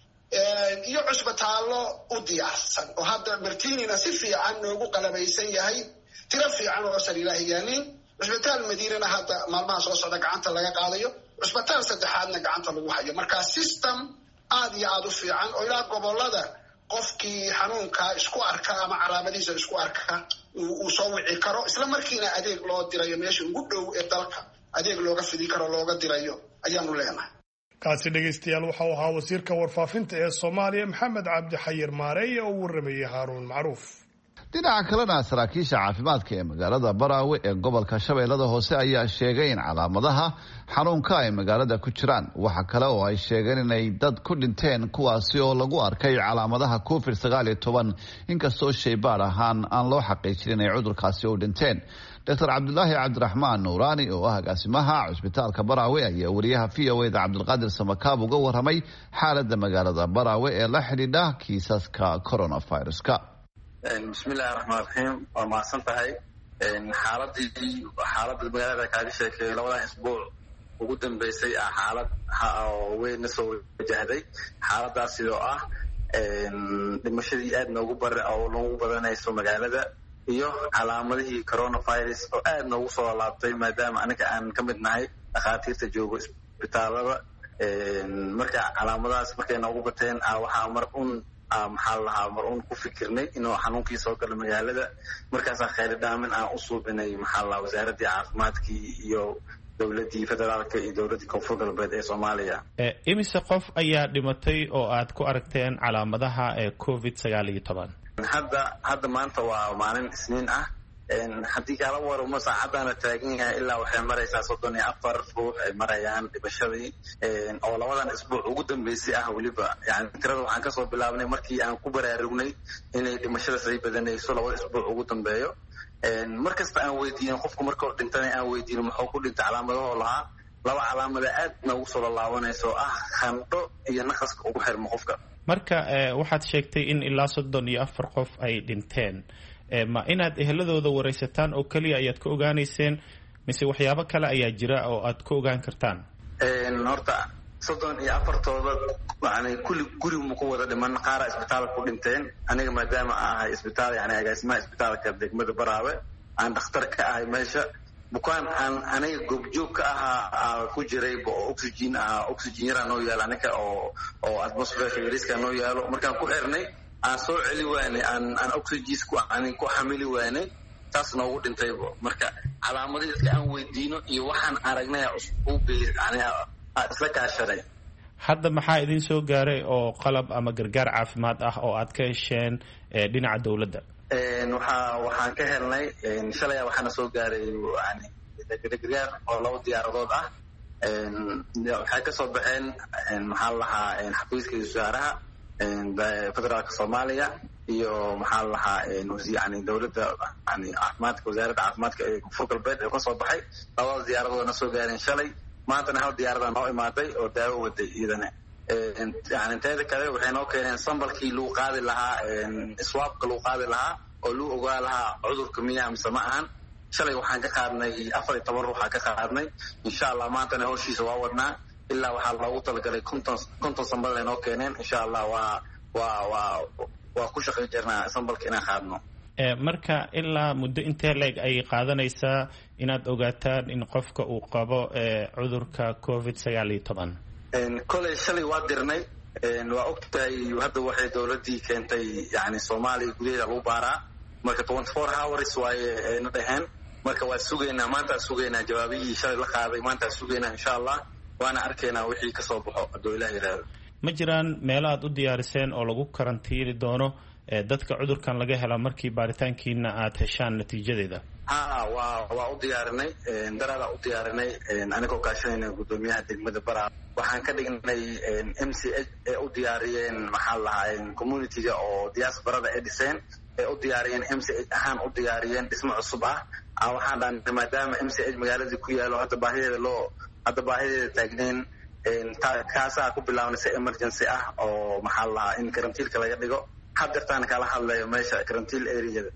iyo cusbitaallo u diyaarsan, oo hadda Martinina si fiican noogu qalabaysan yahay, tiro fiican oo sariiraha yaalin. Cusbitaal Madiinana hadda maalmaha soo socda gacanta laga qaadayo, cusbitaal saddexaadna gacanta lagu hayo. Marka system aad iyo aad u fiican oo ilaa gobolada qofkii xanuunka isku arka ama calaamadiisa isku arka uu soo wici karo, isla markiina adeeg loo dirayo meesha ugu dhow ee dalka adeeg looga fidi karo looga dirayo ayaanu leenahay. kaasi dhegaystayaal waxa uu ahaa wasiirka warfaafinta ee Soomaaliya Maxamed Cabdi Xayir Maareey oo uu waramayay Haaruun Macruuf. dhinaca kalena saraakiisha caafimaadka ee magaalada Baraawe ee gobolka Shabeellada Hoose ayaa sheegay in calaamadaha xanuunka ay magaalada ku jiraan. waxa kale oo ay sheegeen inay dad ku dhinteen kuwaasi oo lagu arkay calaamadaha covid sagaal iyo toban, inkastoo shaybaar ahaan aan loo xaqiijin inay cudurkaasi u dhinteen. Doctor Cabdulaahi Cabdiraxmaan Nuuraani oo ah agaasimaha cusbitaalka Baraawe ayaa wariyaha V O A da Cabdulqaadir Samakaab uga warramay xaaladda magaalada Baraawe ee la xidhiidha kiisaska coronaviruska. bismillahi raxmaan raxiim. waa mahadsan tahay. xaaladii xaaladda magaalada kaaga sheekay labada isbuuc ugu dambeysay ah xaalad oo weyn soo wajahday. xaaladaas oo ah dhimashadii aad noogu bare oo noogu badanayso magaalada iyo calaamadihii coronavirus oo aad noogu soo laabtay, maadaama anaga aan ka mid nahay dhakhaatiirta joogo isbitaalada. marka calaamadahaas markay noogu bateen waxaa mar un maxaa lahaa mar uun ku fikirnay inuu xanuunkii soo galo magaalada. markaasaa khayr dhaamin aan u suubinay maxaa lahaa wasaaraddii caafimaadkii iyo dowladdii federaalka iyo dowladdii koonfur galbeed ee Soomaaliya. imise qof ayaa dhimatay oo aad ku aragteen calaamadaha ee covid sagaal iyo toban? hadda hadda maanta waa maalin isniin ah. haddii kaala waramo saacaddaana taagan yahay ilaa waxay maraysaa soddon iyo afar ruux ay marayaan dhimashadii, oo labadan isbuuc ugu dambeysay ah. weliba yani tirada waxaan kasoo bilaabnay markii aan ku baraarugnay inay dhimashada say badanayso labada isbuuc ugu dambeeyo. mar kasta aan weydiinin qofku markuu dhintana aan weydiinin muxuu ku dhintay calaamadahoo lahaa laba calaamada aad noogu soo laalaabanayso ah khandho iyo naqaska ugu xirmo qofka. marka waxaad sheegtay in ilaa soddon iyo afar qof ay dhinteen. ma inaad eheladooda waraysataan oo keliya ayaad ka ogaanayseen, mise waxyaabo kale ayaa jira oo aad ka ogaan kartaan? horta soddon iyo afartooda yani kulli guri ma ku wada dhiman, qaara isbitaalka ku dhinteen. aniga maadaama ahay isbitaal yani agaasimaha isbitaalka degmada Baraawe, aan dhakhtar ka ahay meesha, bukaan aan aniga goobjoog ka ahaa ku jiray oo oxygen ah oxygen yara noo yaalo aniga oo oo atmosphere yariska noo yaalo. markaan ku xirnay aan soo celi waanay aan aan oxygen ku aan ku xamili waanay, taas noogu dhintay. marka calaamadii dadka aan weydiino iyo waxaan aragnay u beer yani isla kaashaday. hadda maxaa idin soo gaaray oo qalab ama gargaar caafimaad ah oo aad ka hesheen dhinaca dowladda? waxaa waxaan ka helnay shalay waxaana soo gaaray yani gargaar oo laba diyaaradood ah. waxay kasoo baxeen maxaa lahaa xafiiska wasaaraha federaalka Soomaaliya iyo maxaa lahaa yani dowladda yani caafimaadka wasaaradda caafimaadka ee koonfur galbeed ee kasoo baxay. labada diyaaradoodna soo gaareen shalay, maantana hal diyaarada noo imaaday oo daawo waday iyadana. yani inteeda kale waxay noo keeneen sambalkii lagu qaadi lahaa swaabka lagu qaadi lahaa oo lagu ogaa lahaa cudurka miyaha mise ma ahan. shalay waxaan ka qaadnay afar iyo toban ruuxaa ka qaadnay. insha allah maantana howshiisa waa wadnaa ilaa waxaa loogu talagalay konton konton sambal ay noo keeneen. insha allah waa waa waa waa ku shaqayn jirnaa sambalka inaan qaadno. marka ilaa muddo intee leeg ay qaadanaysaa inaad ogaataan in qofka uu qabo cudurka covid sagaal iyo toban? koley shalay waa dirnay. waa ogtahay hadda waxay dowladdii keentay yani Soomaaliya gudaheeda lagu baaraa, marka twenty four hours waaye na dhaheen. marka waa sugaynaa maanta sugaynaa jawaabihii shalay la qaaday maanta sugaynaa insha Allah waana arkaynaa wixii ka soo baxo hadduu Ilaahay yiraahdo. ma jiraan meelo aad u diyaariseen oo lagu karantiili doono dadka cudurkan laga hela markii baaritaankiina aad heshaan natiijadeeda? ha waa waa u diyaarinay darada u diyaarinay anigoo kaashanayna gudoomiyaha degmada Baraawe waxaan ka dhignay M C H ee u diyaariyeen maxaa la lahaa community-ga oo diaspora-da ay dhiseen ee u diyaariyeen M C H ahaan u diyaariyeen dhismo cusub ah waxaan dhahnay maadaama M C H magaalada ku yaalo hadda baahideeda loo hadda baahideeda taagneen kaasaa ku bilaabnaysa emergency ah oo maxaa la lahaa in karantiilka laga dhigo haddeertaan kala hadlayo meesha karantiil areada.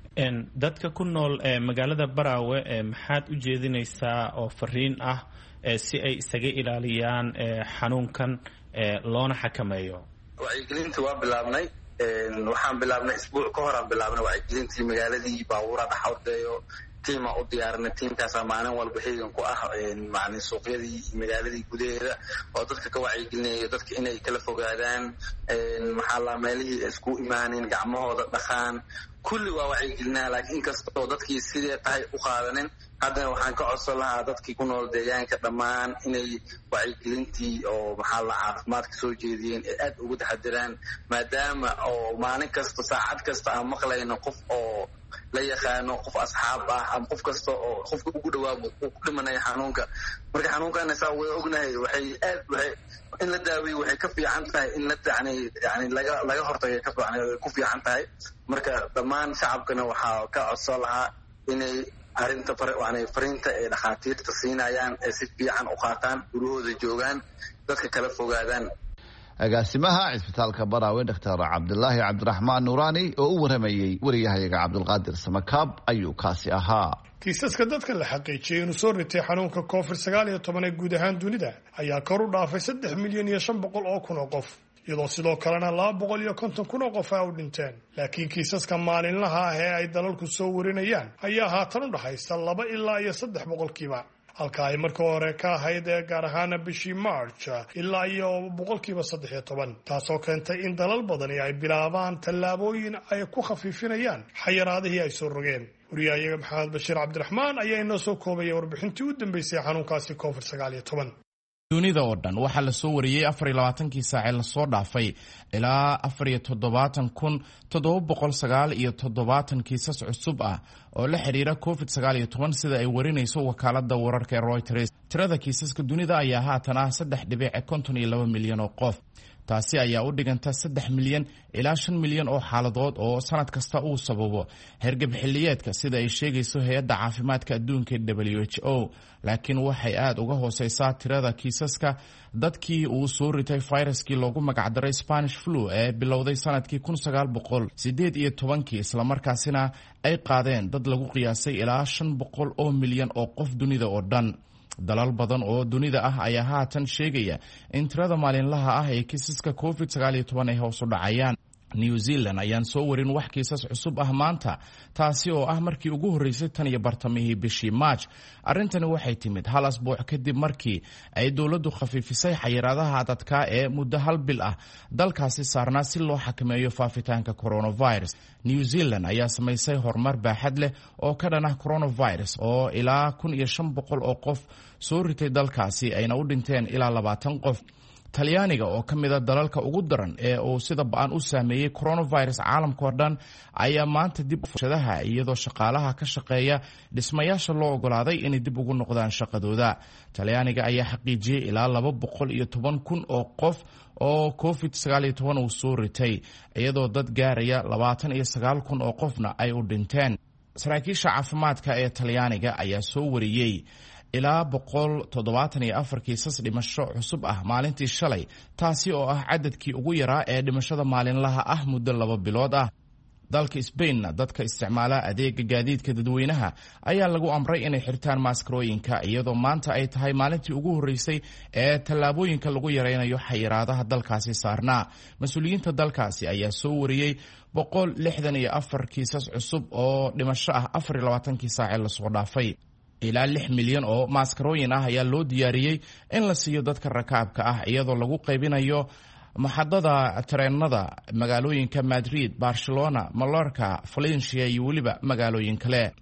dadka ku nool ee magaalada Baraawe maxaad u jeedinaysaa oo fariin ah si ay isaga ilaaliyaan xanuunkan loona xakameeyo? wacyigelinta waa bilaabnay waxaan bilaabnay isbuuc ka hor aan bilaabnay wacyigelintii magaaladii baabuura dhaxawdeeyo tiima u diyaarinay tiimkaasa maalin walba xeegan ku ah macni suuqyadii magaaladii gudaheeda oo dadka ka wacyigelinayo dadka inay kala fogaadaan maxaa la meelihii isku imaaneen gacmahooda dhaqaan kulli waa wacyigelinaa laakiin inkastoo dadkii sidee tahay u qaadanin haddana waxaan ka codsan lahaa dadkii ku nool deegaanka dhammaan inay wacyigelintii oo maxaa la caafimaadka soo jeediyeen ee aad ugu taxadiraan maadaama oo maalin kasta saacad kasta aan maqlayno qof oo la yaqaano qof asxaab ah ama qof kasta oo qofka ugu dhawaabo uu ku dhimanayo xanuunka marka xanuunkan saa way ognahay waxay aad waxay in la daaweeyo waxay ka fiican tahay in la yani yani laga laga hortago ka fiican ku fiican tahay marka dhammaan shacabkana waxaa ka codsan lahaa inay arrinta fariinta ee dhakhaatiirta siinayaan ee si fiican u qaataan gurahooda joogaan dadka kala fogaadaan. agaasimaha cisbitaalka Baraawe Dr. Cabdulaahi Cabdiraxmaan Nuuraani oo u waramayay wariyahayaga Cabdulqaadir Samakaab ayuu kaasi ahaa. kiisaska dadka la xaqiijiyay inuu soo ritay xanuunka covid sagaal iyo toban ee guud ahaan dunida ayaa kor u dhaafay saddex milyan iyo shan boqol oo kun oo qof iyadoo sidoo kalena laba boqol iyo konton kun oo qof ay u dhinteen laakiin kiisaska maalinlaha ah ee ay dalalku soo warinayaan ayaa haatan u dhaxaysa laba ilaa iyo saddex boqolkiiba halka ay markii hore ka ahayd ee gaar ahaana bishii March ilaa iyo boqolkiiba saddex iyo toban taasoo keentay in dalal badani ay bilaabaan tallaabooyin ay ku khafiifinayaan xayiraadihii ay soo rogeen. wariyahayaga Maxamed Bashiir Cabdiraxmaan ayaa inoo soo koobaya warbixintii u dambeysay xanuunkaasi covid sagaal iyo toban. dunida oo dhan waxaa la soo wariyey afar iyo labaatankii saac ee lasoo dhaafay ilaa afar iyo toddobaatan kun toddoba boqol sagaal iyo toddobaatan kiisas cusub ah oo la xiriira covid sagaal iyo toban sida ay warinayso wakaalada wararka ee Reuters. tirada kiisaska dunida ayaa haatan ah saddex dhibic konton iyo laba milyan oo qof. taasi ayaa u dhiganta saddex milyan ilaa shan milyan oo xaaladood oo sanad kasta uu sababo hergab xilliyeedka sida ay sheegayso hay-adda caafimaadka adduunka W H O laakiin waxay aad uga hooseysaa tirada kiisaska dadkii uu soo ritay fayraskii loogu magacdaray Spanish flu ee bilowday sanadkii kun sagaal boqol sideed iyo tobankii islamarkaasina ay qaadeen dad lagu qiyaasay ilaa shan boqol oo milyan oo qof dunida oo dhan. dalal badan oo dunida ah ayaa haatan sheegaya in tirada maalinlaha ah ee kiisaska covid sagaal iyo toban ay hoos u dhacayaan. New Zealand ayaan soo warin wax kiisas cusub ah maanta taasi oo ah markii ugu horeysay tan iyo bartamihii bishii March. arrintani waxay timid hal asbuuc kadib markii ay dowladdu khafiifisay xayiraadaha dadka ee muddo hal bil ah dalkaasi saarnaa si loo xakameeyo faafitaanka coronavirus. New Zealand ayaa samaysay horumar baaxad leh oo ka dhan ah coronavirus oo ilaa kun iyo shan boqol oo qof soo ritay dalkaasi ayna u dhinteen ilaa labaatan qof. talyaaniga oo ka mid a dalalka ugu daran ee uu sida ba'an u saameeyey coronavirus caalamka oo dhan ayaa maanta dib u fushadaha iyadoo shaqaalaha ka shaqeeya dhismayaasha loo ogolaaday inay dib ugu noqdaan shaqadooda. talyaaniga ayaa xaqiijiyey ilaa laba boqol iyo toban kun oo qof oo covid sagaal iyo toban uu soo ritay iyadoo dad gaaraya labaatan iyo sagaal kun oo qofna ay u dhinteen. saraakiisha caafimaadka ee talyaaniga ayaa soo wariyey ilaa boqol toddobaatan iyo afar kiisas dhimasho cusub ah maalintii shalay taasi oo ah cadadkii ugu yaraa ee dhimashada maalinlaha ah muddo laba bilood ah. dalka Spainna dadka isticmaala adeega gaadiidka dadweynaha ayaa lagu amray inay xirtaan maskarooyinka iyadoo maanta ay tahay maalintii ugu horeysay ee tallaabooyinka lagu yareynayo xayiraadaha dalkaasi saarnaa. mas-uuliyiinta dalkaasi ayaa soo wariyey boqol lixdan iyo afar kiisas cusub oo dhimasho ah afar iyo labaatankii saac lasoo dhaafay. ilaa lix milyan oo maskarooyin ah ayaa loo diyaariyey in la siiyo dadka rakaabka ah iyadoo lagu qaybinayo maxadada tareenada magaalooyinka Madrid, Barcelona, Mallorca, Valencia iyo weliba magaalooyin kale.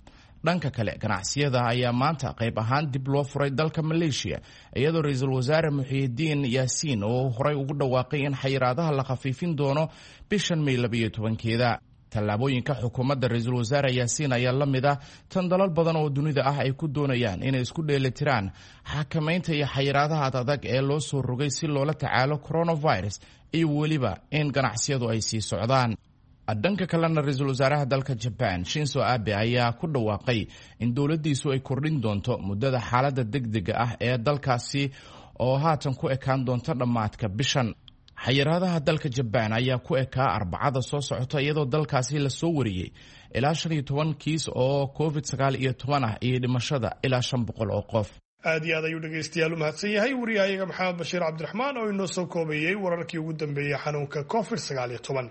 dhanka kale ganacsiyada ayaa maanta qayb ahaan dib loo furay dalka maleeshiya iyadoo ra-iisul wasaare muxiidiin yaasiin oo horey ugu dhawaaqay in xayiraadaha la khafiifin doono bishan may labayo tobankeeda. tallaabooyinka xukuumadda ra-iisul wasaare yaasiin ayaa la mid ah tan dalal badan oo dunida ah ay ku doonayaan inay isku dheelitiraan xakamaynta iyo xayiraadaha adag ee loo soo rogay si loola tacaalo coronavirus iyo weliba in ganacsiyadu ay sii socdaan. dhanka kalena ra-iisul wasaaraha dalka Japan Shinzo Abe ayaa ku dhawaaqay in dowladdiisu ay kordhin doonto muddada xaaladda degdega ah ee dalkaasi oo haatan ku ekaan doonta dhammaadka bishan. xayiraadaha dalka Japan ayaa ku ekaa arbacada soo socota iyadoo dalkaasi la soo wariyey ilaa shan iyo toban kiis oo covid sagaal iyo toban ah iyo dhimashada ilaa shan boqol oo qof. aad iyo aad ayuu dhegaystayaal u mahadsan yahay wariyahayaga maxamed bashiir cabdiraxmaan oo inoo soo koobayey wararkii ugu dambeeyey xanuunka covid sagaal iyo toban.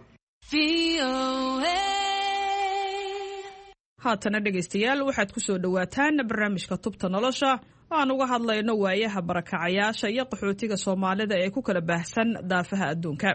haatana dhegaystayaal waxaad ku soo dhowaataan barnaamijka tubta nolosha oo aan uga hadlayno waayaha barakacayaasha iyo qaxootiga Soomaalida ee ku kala baahsan daafaha adduunka.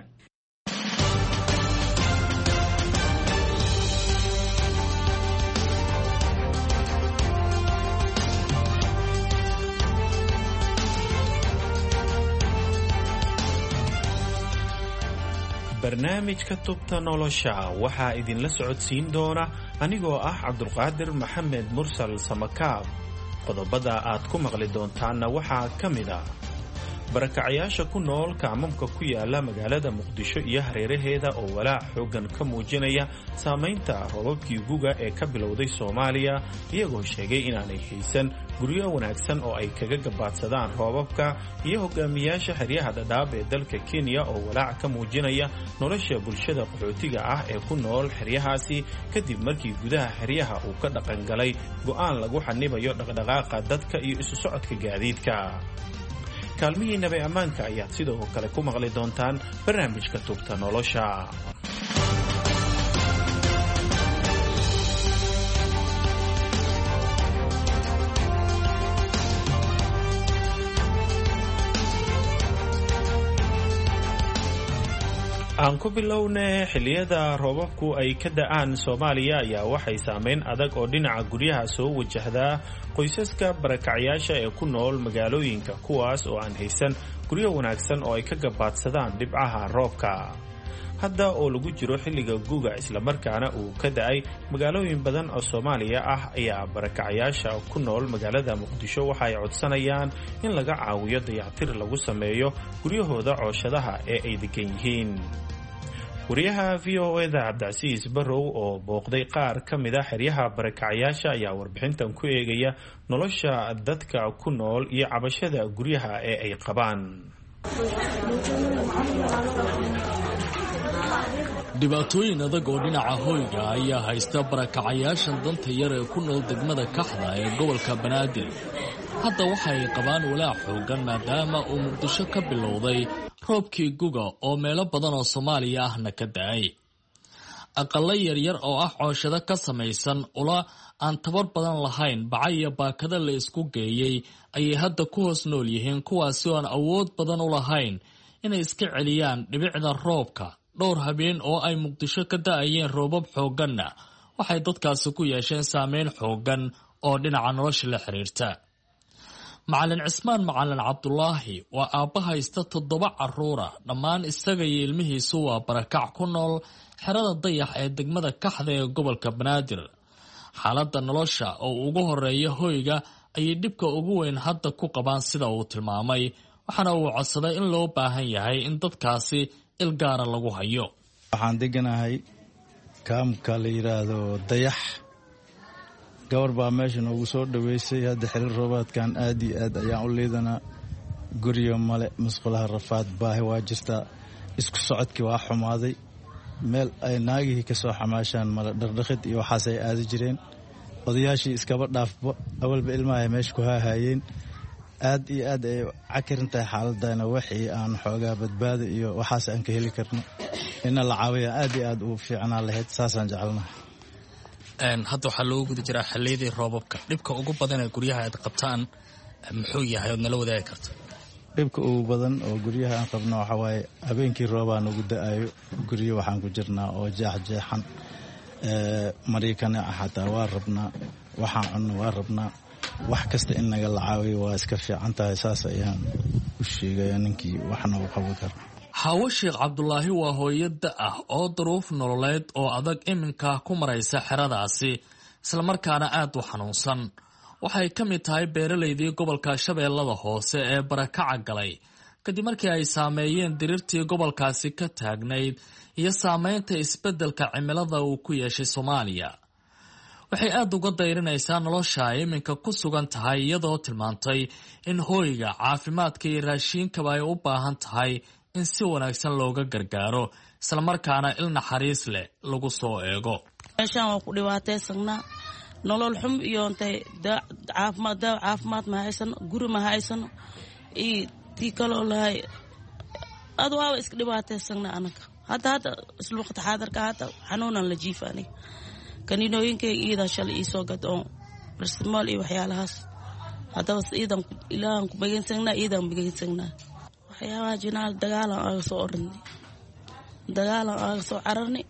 barnaamijka tubta nolosha waxaa idinla socodsiin doona anigoo ah Cabdulqaadir Maxamed Mursal Samakaab. qodobada aad ku maqli doontaanna waxaa ka mid ah barakacayaasha ku nool kaamamka ku yaala magaalada Muqdisho iyo hareeraheeda oo walaac xoogan ka muujinaya saamaynta roobabkii guga ee ka bilowday Soomaaliya iyagoo sheegay inaanay haysan guryo wanaagsan oo ay kaga gabaadsadaan roobabka iyo hogaamiyaasha xeryaha Dadaab ee dalka Kenya oo walaac ka muujinaya nolosha bulshada qaxootiga ah ee ku nool xeryahaasi kadib markii gudaha xeryaha uu ka dhaqan galay go'aan lagu xanibayo dhaqdhaqaaqa dadka iyo isu socodka gaadiidka. kaalmihii nabi ammaanka ayaad sidoo kale ku maqli doontaan barnaamijka tubta nolosha. aan ku bilowne xilliyada roobabku ay ka da'aan Soomaaliya ayaa waxay saameyn adag oo dhinaca guryaha soo wajahdaa qoysaska barakacayaasha ee ku nool magaalooyinka kuwaas oo aan haysan guryo wanaagsan oo ay ka gabaadsadaan dhibcaha roobka. hadda oo lagu jiro xilliga guga isla markaana uu ka da'ay magaalooyin badan oo Soomaaliya ah ayaa barakacayaasha ku nool magaalada Muqdisho waxay codsanayaan in laga caawiyo dayactir lagu sameeyo guryahooda cooshadaha ee ay degan yihiin. wariyaha V O A da Cabdicasiis Barrow oo booqday qaar ka mid ah xeryaha barakacayaasha ayaa warbixintan ku eegaya nolosha dadka ku nool iyo cabashada guryaha ee ay qabaan. dhibaatooyin adag oo dhinaca hoyga ayaa haysta barakacayaashan danta yar ee ku nool degmada Kaxda ee gobolka Banaadir. hadda waxay qabaan walaac xoogan maadaama uu Muqdisho ka bilowday roobkii guga oo meelo badan oo Soomaaliya ahna ka da'ay. aqallo yaryar oo ah cooshado ka samaysan ula aan tabar badan lahayn bacay iyo baakada la isku geeyey ayay hadda ku hoos nool yihiin kuwaasi oo aan awood badan u lahayn inay iska celiyaan dhibicda roobka. dhowr habeen oo ay Muqdisho ka da'ayeen roobab xooganna waxay dadkaasi ku yeesheen saameyn xoogan oo dhinaca nolosha la xiriirta. macalin Cismaan macalin Cabdulaahi waa aabba haysta toddoba carruura dhammaan isaga iyo ilmihiisu waa barakac ku nool xerada Dayax ee degmada Kaxda ee gobolka Banaadir. xaaladda nolosha oo ugu horeeya hoyga ayay dhibka ugu weyn hadda ku qabaan sida uu tilmaamay waxaana uu codsaday in loo baahan yahay in dadkaasi il gaara lagu hayo. waxaan deganahay kaamka la yiraahdo Dayax. gabar baa meesha noogu soo dhaweysay hadda xilli roobaadkan aad iyo aad ayaan u leedanaa guryo male musqulaha rafaad baahi waa jirta isku socodkii waa xumaaday meel ay naagihii ka soo xamaashaan male dhaqdhaqid iyo waxaas ay aadi jireen odayaashii iskaba dhaafba awalba ilmaha ay meesha ku haahayeen aad iyo aad ay cakirin tahay xaaladana wixii aan xoogaa badbaado iyo waxaas aan ka heli karno ina la caawiya aad iyo aad u fiicnaa lahayd saasaan jecelnahay. hadda waxaa loogu guda jiraa xilliyadii roobabka dhibka ugu badan ee guryaha aad qabtaan muxuu yahay ood nala wadaagi karto? dhibka ugu badan oo guryaha aan qabno waxaa waaye habeenkii roobaa nagu da'ayo guryo waxaan ku jirnaa oo jeexjeexan mariikana xataa waa rabnaa waxaan cunno waa rabnaa wax kasta in naga la caawiyo waa iska fiican tahay saas ayaan u sheegaya ninkii waxna u qaban kara xaawo sheekh cabdulaahi waa hooyo da ah oo duruuf nololeed oo adag iminka ku maraysa xeradaasi islamarkaana aad u xanuunsan waxay ka mid tahay beeralaydii gobolka shabeellada hoose ee barakaca galay kadib markii ay saameeyeen dirirtii gobolkaasi ka taagnayd iyo saameynta isbeddelka cimilada uu ku yeeshay soomaaliya waxay aad uga dayrinaysaa nolosha ay iminka ku sugan tahay iyadoo tilmaantay in hooyga caafimaadka iyo raashiinkaba ay u baahan tahay in si wanaagsan looga gargaaro islamarkaana il naxariis leh lagu soo eego meeshaan waa ku dhibaataysanaa nolol xum iyo intay caafimaad daaw caafimaad ma haysano guri ma haysano iyo tii kaloo lahay ad waaba iska dhibaataysanaa anaga hadda hadda isla waqti xaadarka hadda xanuunan la jiifa aniga kaniinooyinkayga iidaa shalay iisoo gad oo barsimaal iyo waxyaalahaas haddaba iidan ilaahan ku magaysanaa iidan magaysanaa waxyaabaha jinaal dagaalan aaga soo oranay dagaalan aaga soo cararnay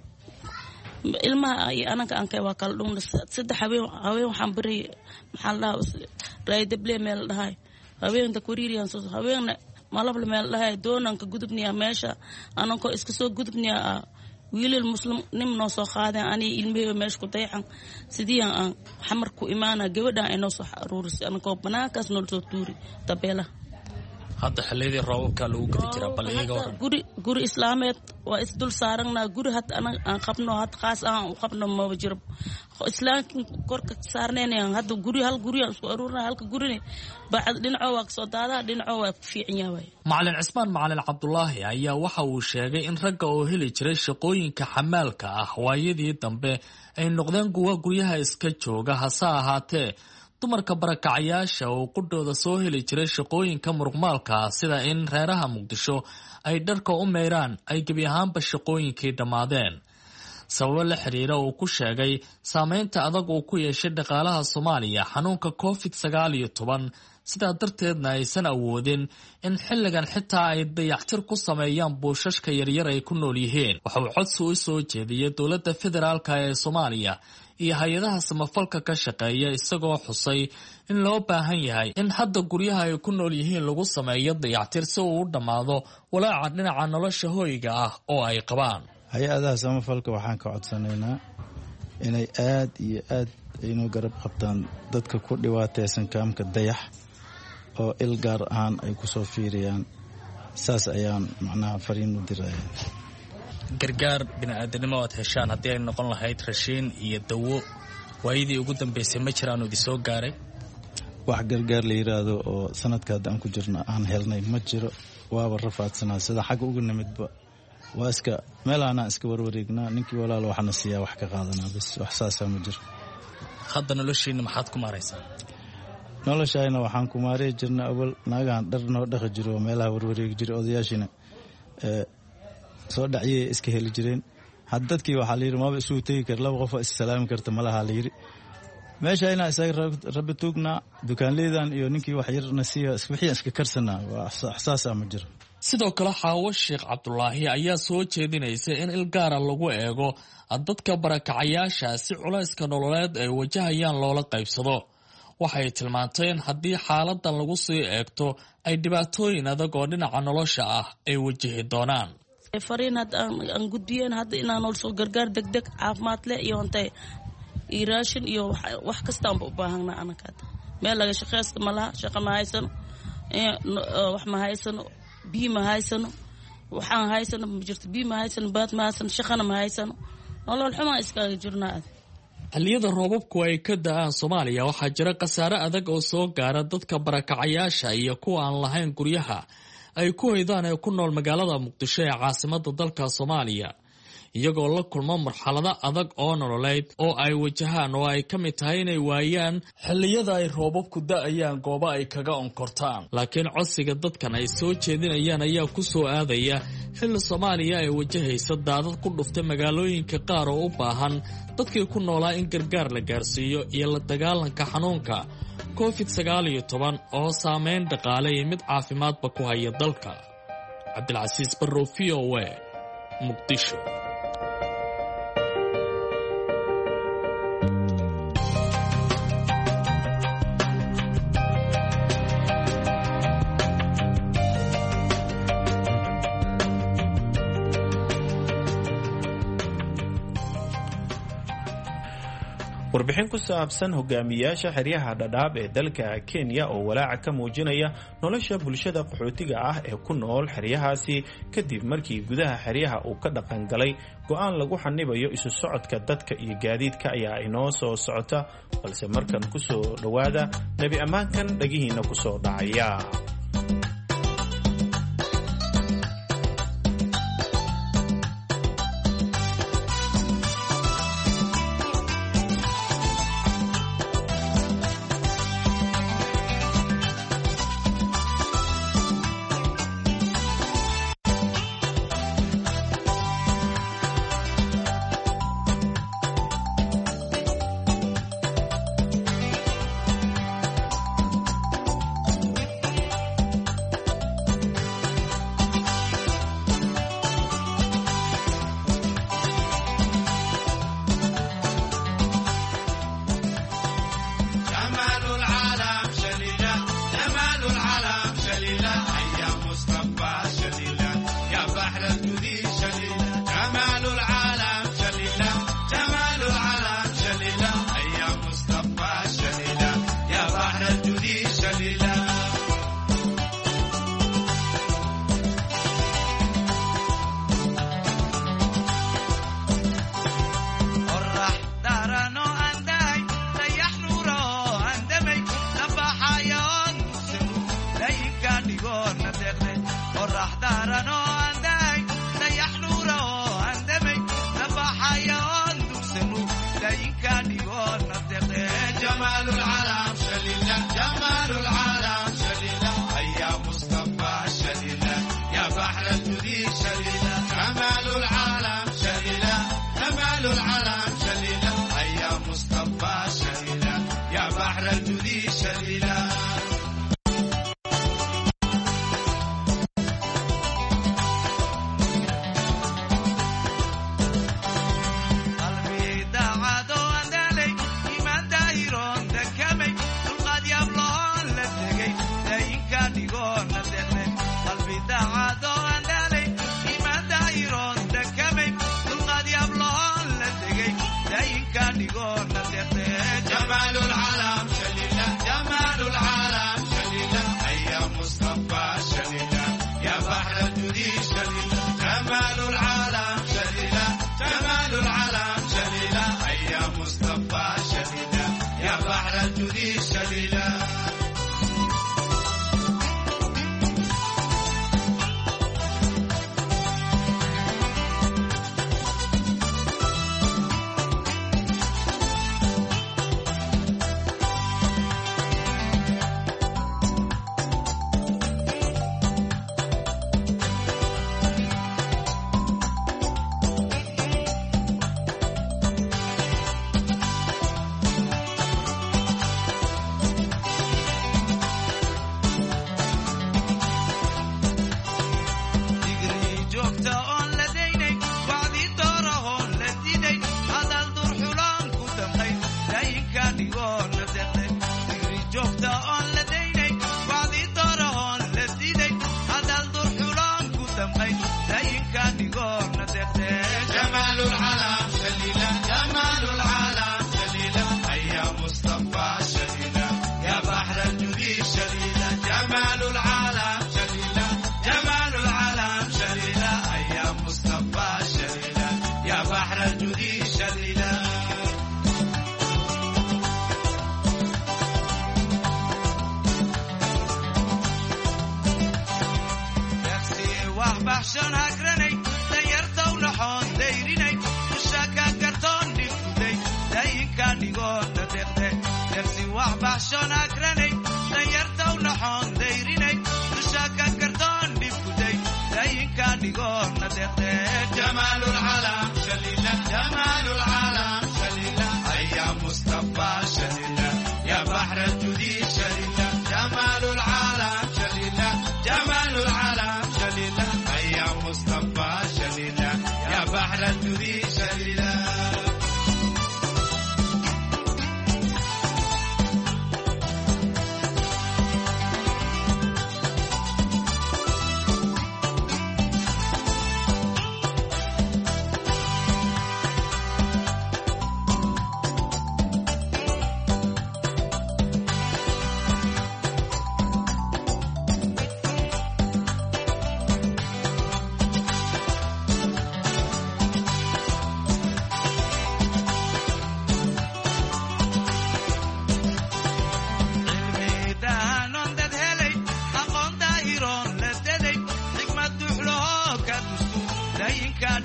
ilmaha iyo ananka ankay waa kala dhumna saddex habeen habeen waxaan bari maxaa la dhahaa raydable meel dhahay habeenta kuriiriyan soo habeena malable meel dhahay doonanka gudubniya meesha anankoo iska soo gudubniya wiilal muslim nim noo soo qaadeen ani ilmaheyga meesha ku dayacan sidii aan xamar ku imaana gabadhan ay noo soo aruurisay anankoo banaankaas noo soo tuuri tabeela hadda xilladii roobabka lagu gadi jiraa bal iyaga waran guri guri islaameed waa isdul saaranaa guri hadda anaga aan qabno hadda khaas ahaan u qabno maba jiro islaamkin korka saarneenayaan hadda guri hal guri aan isku aruurinaa halka gurine bacad dhinacoo waa kasoo daadaa dhinacoo waa ku fiican yahay macalin cismaan macalin cabdulaahi ayaa waxa uu sheegay in ragga oo heli jiray shaqooyinka xamaalka ah waayadii dambe ay noqdeen kuwa guryaha iska jooga hase ahaatee dumarka barakacayaasha oo qudhooda soo heli jiray shaqooyinka muruqmaalka sida in reeraha muqdisho ay dharka u meyraan ay gebi ahaanba shaqooyinkii dhammaadeen sababo la xiriira uu ku sheegay saameynta adag uu ku yeeshay dhaqaalaha soomaaliya xanuunka covid sagaal iyo toban sidaa darteedna aysan awoodin in xilligan xitaa ay dayactir ku sameeyaan buushashka yaryar ay ku nool yihiin waxa uu codsi u soo jeediyey dowladda federaalka ee soomaaliya iyo hay-adaha samafalka ka shaqeeya isagoo xusay in loo baahan yahay in hadda guryaha ay ku nool yihiin lagu sameeyo dayactir si uu u dhammaado walaaca dhinaca nolosha hooyga ah oo ay qabaan hay-adaha samafalka waxaan ka codsanaynaa inay aad iyo aad inuu garab qabtaan dadka ku dhibaataysan kaamka dayax oo il gaar ahaan ay kusoo fiiriyaan saas ayaan macnaha fariin u diraya gargaar bini-aadanimo aad heshaan haddii ay noqon lahayd rashiin iyo dawo waayadii ugu dambeysay ma jiraanu idin soo gaaray wax gargaar la yidhaahdo oo sanadka hadda aan ku jirno aan helnay ma jiro waaba rafaadsanaa sida xagga uga nimidba waa iska meelaanaan iska warwareegnaa ninkii walaal waxna siiyaa wax ka qaadanaa bas wax saasaa ma jiro hadda noloshiina maxaad ku maaraysaa noloshayna waxaan ku maarey jirna awal naagahan dhar noo dhaqi jiro oo meelaha warwareegi jiray odayaashiina soo dhacyay iska heli jireen had dadkii waxaa la yidhi maba isugu tegi kara laba qofoo issalaami karta malaha la yidhi meesha inaa isaga rabbi tuugnaa dukaanleydan iyo ninkii wax yarna siiya wixii iska karsanaa waa axsaasa ma jiro sidoo kale xaawo sheekh cabdulaahi ayaa soo jeedinaysa in il gaara lagu eego dadka barakacayaasha si culayska nololeed ay wajahayaan loola qaybsado waxay tilmaantay in haddii xaaladan lagu sii eegto ay dhibaatooyin adag oo dhinaca nolosha ah ay wajihi doonaan fariin hadda aan gudbiyeen hadda inaan nolosoo gargaar degdeg caafimaad leh iyo intay iyo raashin iyo wax kastaanba u baahanaa anaka hadda meel laga shaqeysta ma laha shaqa ma haysano wax ma haysano biyo ma haysano waxaan haysano ma jirto biyo ma haysano baad ma haysano shaqana ma haysano nolol xumaa iskaaga jirnaa ad xilliyada roobabku ay ka da-aan soomaaliya waxaa jira khasaare adag oo soo gaara dadka barakacayaasha iyo kuwa aan lahayn guryaha ay ku hoydaan ee ku nool magaalada muqdisho ee caasimada dalka soomaaliya iyagoo la kulmo marxalado adag oo nololeed oo ay wajahaan oo ay ka mid tahay inay waayaan xilliyada ay roobabku da-ayaan goobo ay kaga onkortaan laakiin codsiga dadkan ay soo jeedinayaan ayaa ku soo aadaya xilli soomaaliya ay wajahaysa daadad ku dhuftay magaalooyinka qaar oo u baahan dadkii ku noolaa in gargaar la gaarsiiyo iyo la dagaalanka xanuunka covid sagaal iyo toban oo saameyn dhaqaale iyo mid caafimaadba ku haya dalka. cabdilcasiis barrow v o a muqdisho. warbixin ku saabsan hogaamiyaasha xeryaha dhadhaab ee dalka Kenya oo walaaca ka muujinaya nolosha bulshada qaxootiga ah ee ku nool xeryahaasi kadib markii gudaha xeryaha uu ka dhaqan galay go'aan lagu xanibayo isu socodka dadka iyo gaadiidka ayaa inoo soo socota balse markan ku soo dhawaada nabi ammaankan dhagihiina ku soo dhacaya.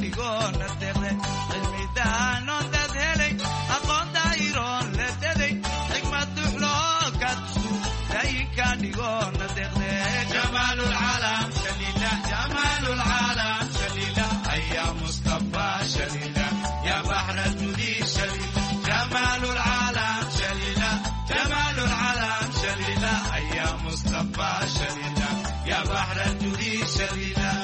dhigoona deeqde cilmidaanoon dad helay aqoon daayiroon la daday xigmad duxloo ka tusu daayinka dhigoona deeqde jamaalulcaalam shalilah jamaalulcaalam shalilah ayaa mustafa shalilah yaa baxra judi shalilah jamaalulcaalam shalilah jamaalulcaalam shalilah ayaa mustafa shalilah yaa baxra judi shalilah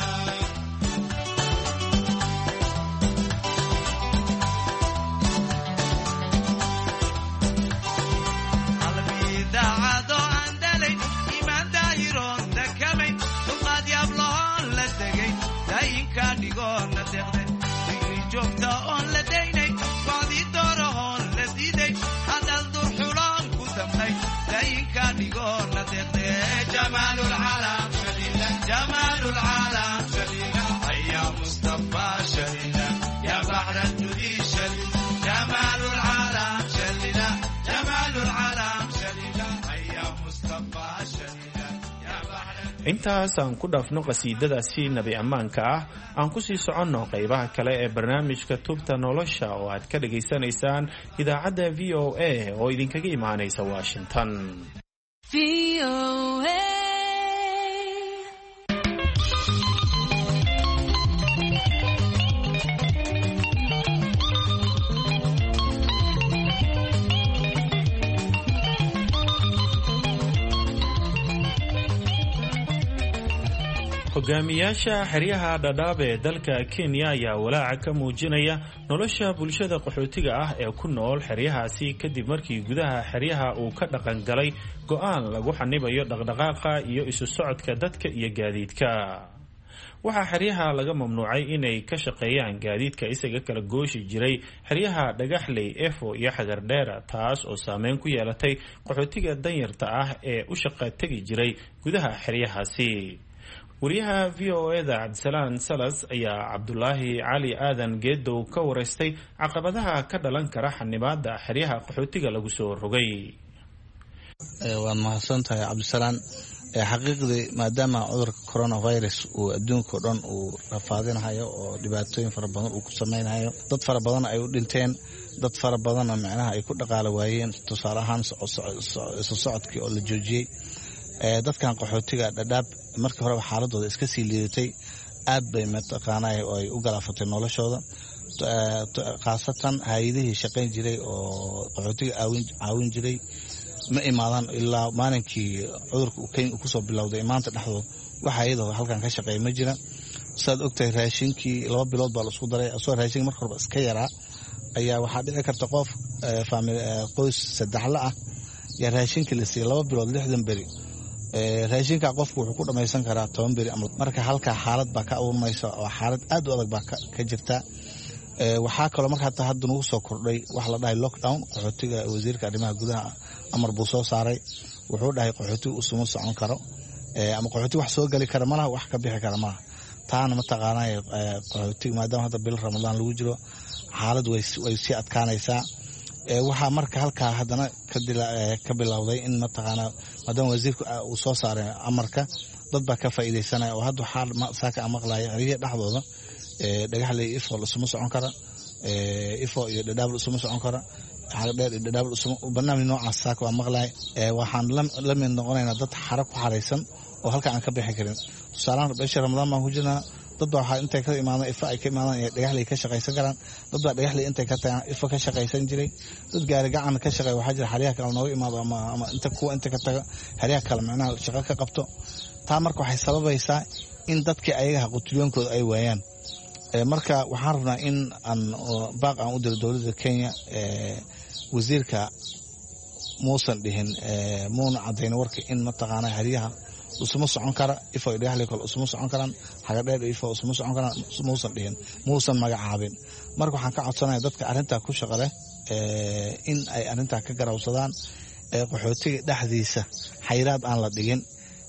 dhigoona deeqde digri joogta oon la daynay wacdi doorahoon la diiday hadal durxuloon ku damnay daayinka dhigoona deeqde jamaalulcaalam shalilah jamaalulcaalam shalilah ayaa mustafa shalilah yaa baxra judi shalilah jamaalulcaalam shalilah jamaalulcaalam shalilah ayaa mustafa shalilah. intaas aan ku dhaafno qasiidadaasi nabi ammaanka ah aan ku sii soconno qaybaha kale ee barnaamijka tubta nolosha oo aad ka dhagaysanaysaan idaacadda v o a oo idinkaga imaanaysa washington. hogaamiyaasha xeryaha dhadhaab ee dalka Kenya ayaa walaaca ka muujinaya nolosha bulshada qaxootiga ah ee ku nool xeryahaasi kadib markii gudaha xeryaha uu ka dhaqan galay go'aan lagu xanibayo dhaqdhaqaaqa iyo isu socodka dadka iyo gaadiidka. waxaa xeryaha laga mamnuucay inay ka shaqeeyaan gaadiidka isaga kala gooshi jiray xeryaha Dhagaxley, Efo iyo Xagardheera, taas oo saameyn ku yeelatay qaxootiga danyarta ah ee u shaqo tagi jiray gudaha xeryahaasi. wariyaha v o a da Cabdisalaan Salas ayaa Cabdulaahi Cali Aadan Geedow ka wareystay caqabadaha ka dhalan kara xanibaada xeryaha qaxootiga lagu soo rogay. waa mahadsantahay Cabdisalaan. xaqiiqdii maadaama cudurka coronavirus uu adduunka oo dhan uu rafaadinayo oo dhibaatooyin fara badan uu ku sameynayo, dad fara badan ay u dhinteen, dad fara badan macnaha ay ku dhaqaale waayeen, tusaale ahaan isu socodkii oo la joojiyey. dadkan qaxootiga Dhadhaab markii hore xaaladooda iska sii liidatay, aad bay mataqaanay oo ay u galaafatay noloshooda, khaasatan hay'adihii shaqayn jiray oo qaxootiga caawin jiray ma imaadan ilaa maalinkii cudurka Kenya ku soo bilowday maanta dhexdooda. waxa iyadoo halkan ka shaqeey ma jira. saad ogtahay raashinkii laba bilood baa la isku daray, soo raashin markii hore iska yaraa ayaa waxa dhici karta qof family qoys saddexla ah ya raashinka la siiyay laba bilood lixdan beri. raashinka qofku wuxuu ku dhamaysan karaa toban beri ama marka halka xaalad baa ka abuurmaysa oo xaalad aad u adag baa ka jirta. waxaa kaloo marka hata hadda nagu soo kordhay wax la dhahay lockdown. qaxootiga wasiirka arrimaha gudaha amar buu soo saaray, wuxuu dhahay qaxootiga uu soo socon karo ama qaxootiga wax soo gali kara malaha, wax ka bixi kara malaha. taana ma taqaanay qaxootiga maadaama hadda bil Ramadaan lagu jiro xaalad way way si adkaanaysaa. waxaa marka halkaa haddana ka bilowday in mataqaana maadaama wasiirku uu soo saaray amarka, dad baa ka faa'iideysanaya oo hadda xaal saaka maqlaaya xeryaha dhexdooda Dhagaxley Ifo isuma socon kara, Ifo iyo Dhadhaab isuma socon kara, Xagardheer iyo Dhadhaab isuma. barnaamij noocaas saaka waa maqlaay. waxaan la mid noqonaynaa dad xarag ku xareysan oo halka aan ka bixi karin. tusaalahan bisha Ramadaan baan ku jirnaa, dad baa waxaa intay ka imaadaan Ifo ay ka imaadaan ee Dhagaxley ka shaqaysan karaan, dad baa Dhagaxley intay ka tagaan Ifo ka shaqaysan jiray, dad gaari gacan ka shaqeey waxaa jira xeryaha kale nooga imaado ama ama inta kuwa inta ka taga xeryaha kale macnaha shaqo ka qabto. taa marka waxay sababaysaa in dadkii ayaga qutulyoonkooda ay waayaan. marka waxaan rabnaa in aan baaq aan u diro dowladda Kenya. wasiirka muusan dhihin muuna cadayn warka in mataqaanaa xeryaha usuma socon kara, Ifo iyo Dhagaxley kale usuma socon karaan, Xagardheer iyo Ifo usuma socon karaan, muusan dhihin, muusan magacaabin. marka waxaan ka codsanayaa dadka arrintaa ku shaqo leh in ay arrintaa ka garawsadaan. qaxootiga dhexdiisa xayiraad aan la dhigin,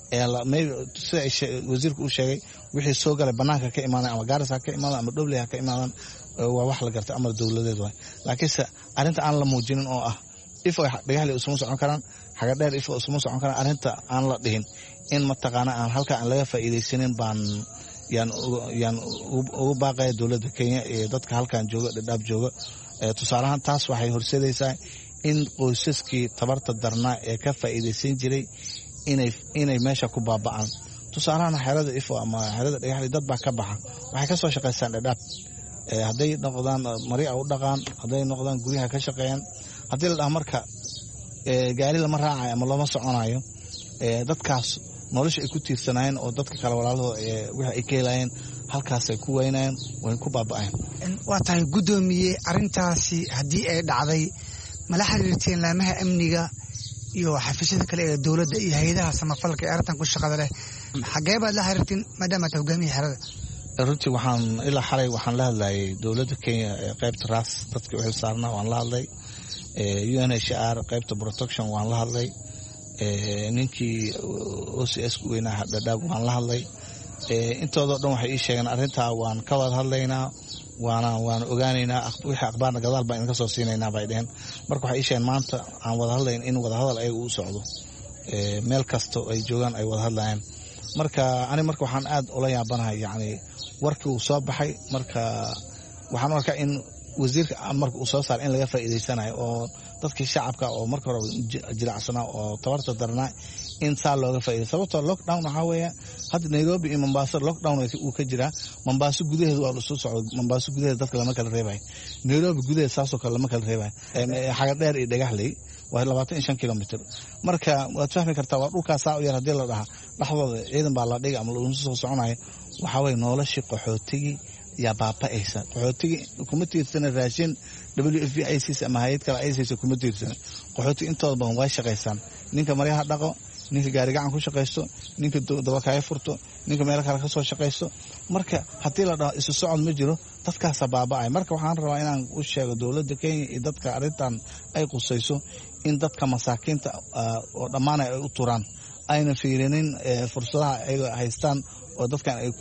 sida wasiirku uu sheegay wixii soo galay banaanka ka imaanay ama Gaarisa ka imaanay ama Dhobley ka imaanay waa wax la gartay amar dawladeed waay. laakiinse arrinta aan la muujinin oo ah Ifo Dhagaxley usuma socon karaan, Xagardheer Ifo usuma socon karaan, arrinta aan la dhihin in mataqaana aan halka aan laga faa'iideysanin baan yaan yaan ugu baaqaya dowladda Kenya ee dadka halkan jooga dhadhaab jooga tusaalahan taas waxay horseedaysaa in qoysaskii tabarta darnaa ee ka faa'iideysan jiray inay inay meesha ku baaba'aan tusaalahan xerada ifo ama xerada dhagaxli dad baa ka baxa waxay ka soo shaqeystaan dhadhaab ee haday noqdaan mari u dhaqaan haday noqdaan guriga ka shaqeeyaan hadii la dhaho marka ee gaari lama raacayo ama lama soconayo ee dadkaas nolosha ay ku tiirsanayeen oo dadka kala walaalada ee waxa ay keenayeen halkaas ay ku weynayeen way ku baaba'een waa tahay gudoomiye arintaasi hadii ay dhacday mala xiriirteen laamaha amniga iyo xafiisyada kale ee dawladda iyo hay'adaha samafalka ee arintan ku shaqada leh xagee baad la xiriirteen maadaama aad hogaamiye xerada runtii waxaan ilaa xalay waxaan la hadlayay dawladda Kenya ee qaybta raas dadka u xilsaarnaa waan la hadlay ee U N H C R qaybta protection waan la hadlay ee ninkii O C S ku weynaha dhadhaab waan la hadlay ee intooda dhan waxay ii sheegeen arinta waan ka wada hadlaynaa waana waan ogaanaynaa wixii akhbaarna gadaal baan ka soo siinaynaa bay dheen marka waxay ii sheegeen maanta aan wada hadlayn in wada hadal ay u socdo ee meel kasto ay joogaan ay wada hadlayaan marka ani marka waxaan aad ula yaabanahay yaani warkii uu soo baxay marka waxaan arkaa in wasiirka marka uu soo saar in laga faa'iideysanayo oo dadkii shacabka oo marka hore jilacsanaa oo tabarta darnaa in saa looga faa'iideeyo sababtoo lockdown waxa weeye hadda Nairobi iyo Mombasa lockdown uu ka jira Mombasa gudaheedu waa soo socdo Mombasa gudaheedu dadka lama kala reebay Nairobi gudaheedu saasoo kale lama kala reebay xaga dheer iyo dhagaxley waa labaatan iyo shan kilomitir marka waad fahmi kartaa waa dhulkaas saa u yar hadii la dhaha dhaxdooda ciidan baa la dhigay ama lagu soo soconayo waxa way noloshii qaxootiga ya baaba'aysa qaxootiga kuma tiirsan raashin W F P I C ama hay'ad kale ay siisay kuma tiirsan qaxootiga intooda badan way shaqeeysan ninka maryaha dhaqo ninka gaari gacan ku shaqeysto ninka dabakaay furto ninka meel kale ka soo shaqeysto marka hadii la dhaho isu socod ma jiro dadkaas baaba'ay marka waxaan rabaa inaan u sheego dawladda Kenya iyo dadka arintan ay qusayso in dadka masaakiinta oo dhamaanay ay u turaan ayna fiirinin fursadaha ay haystaan oo dadkan ay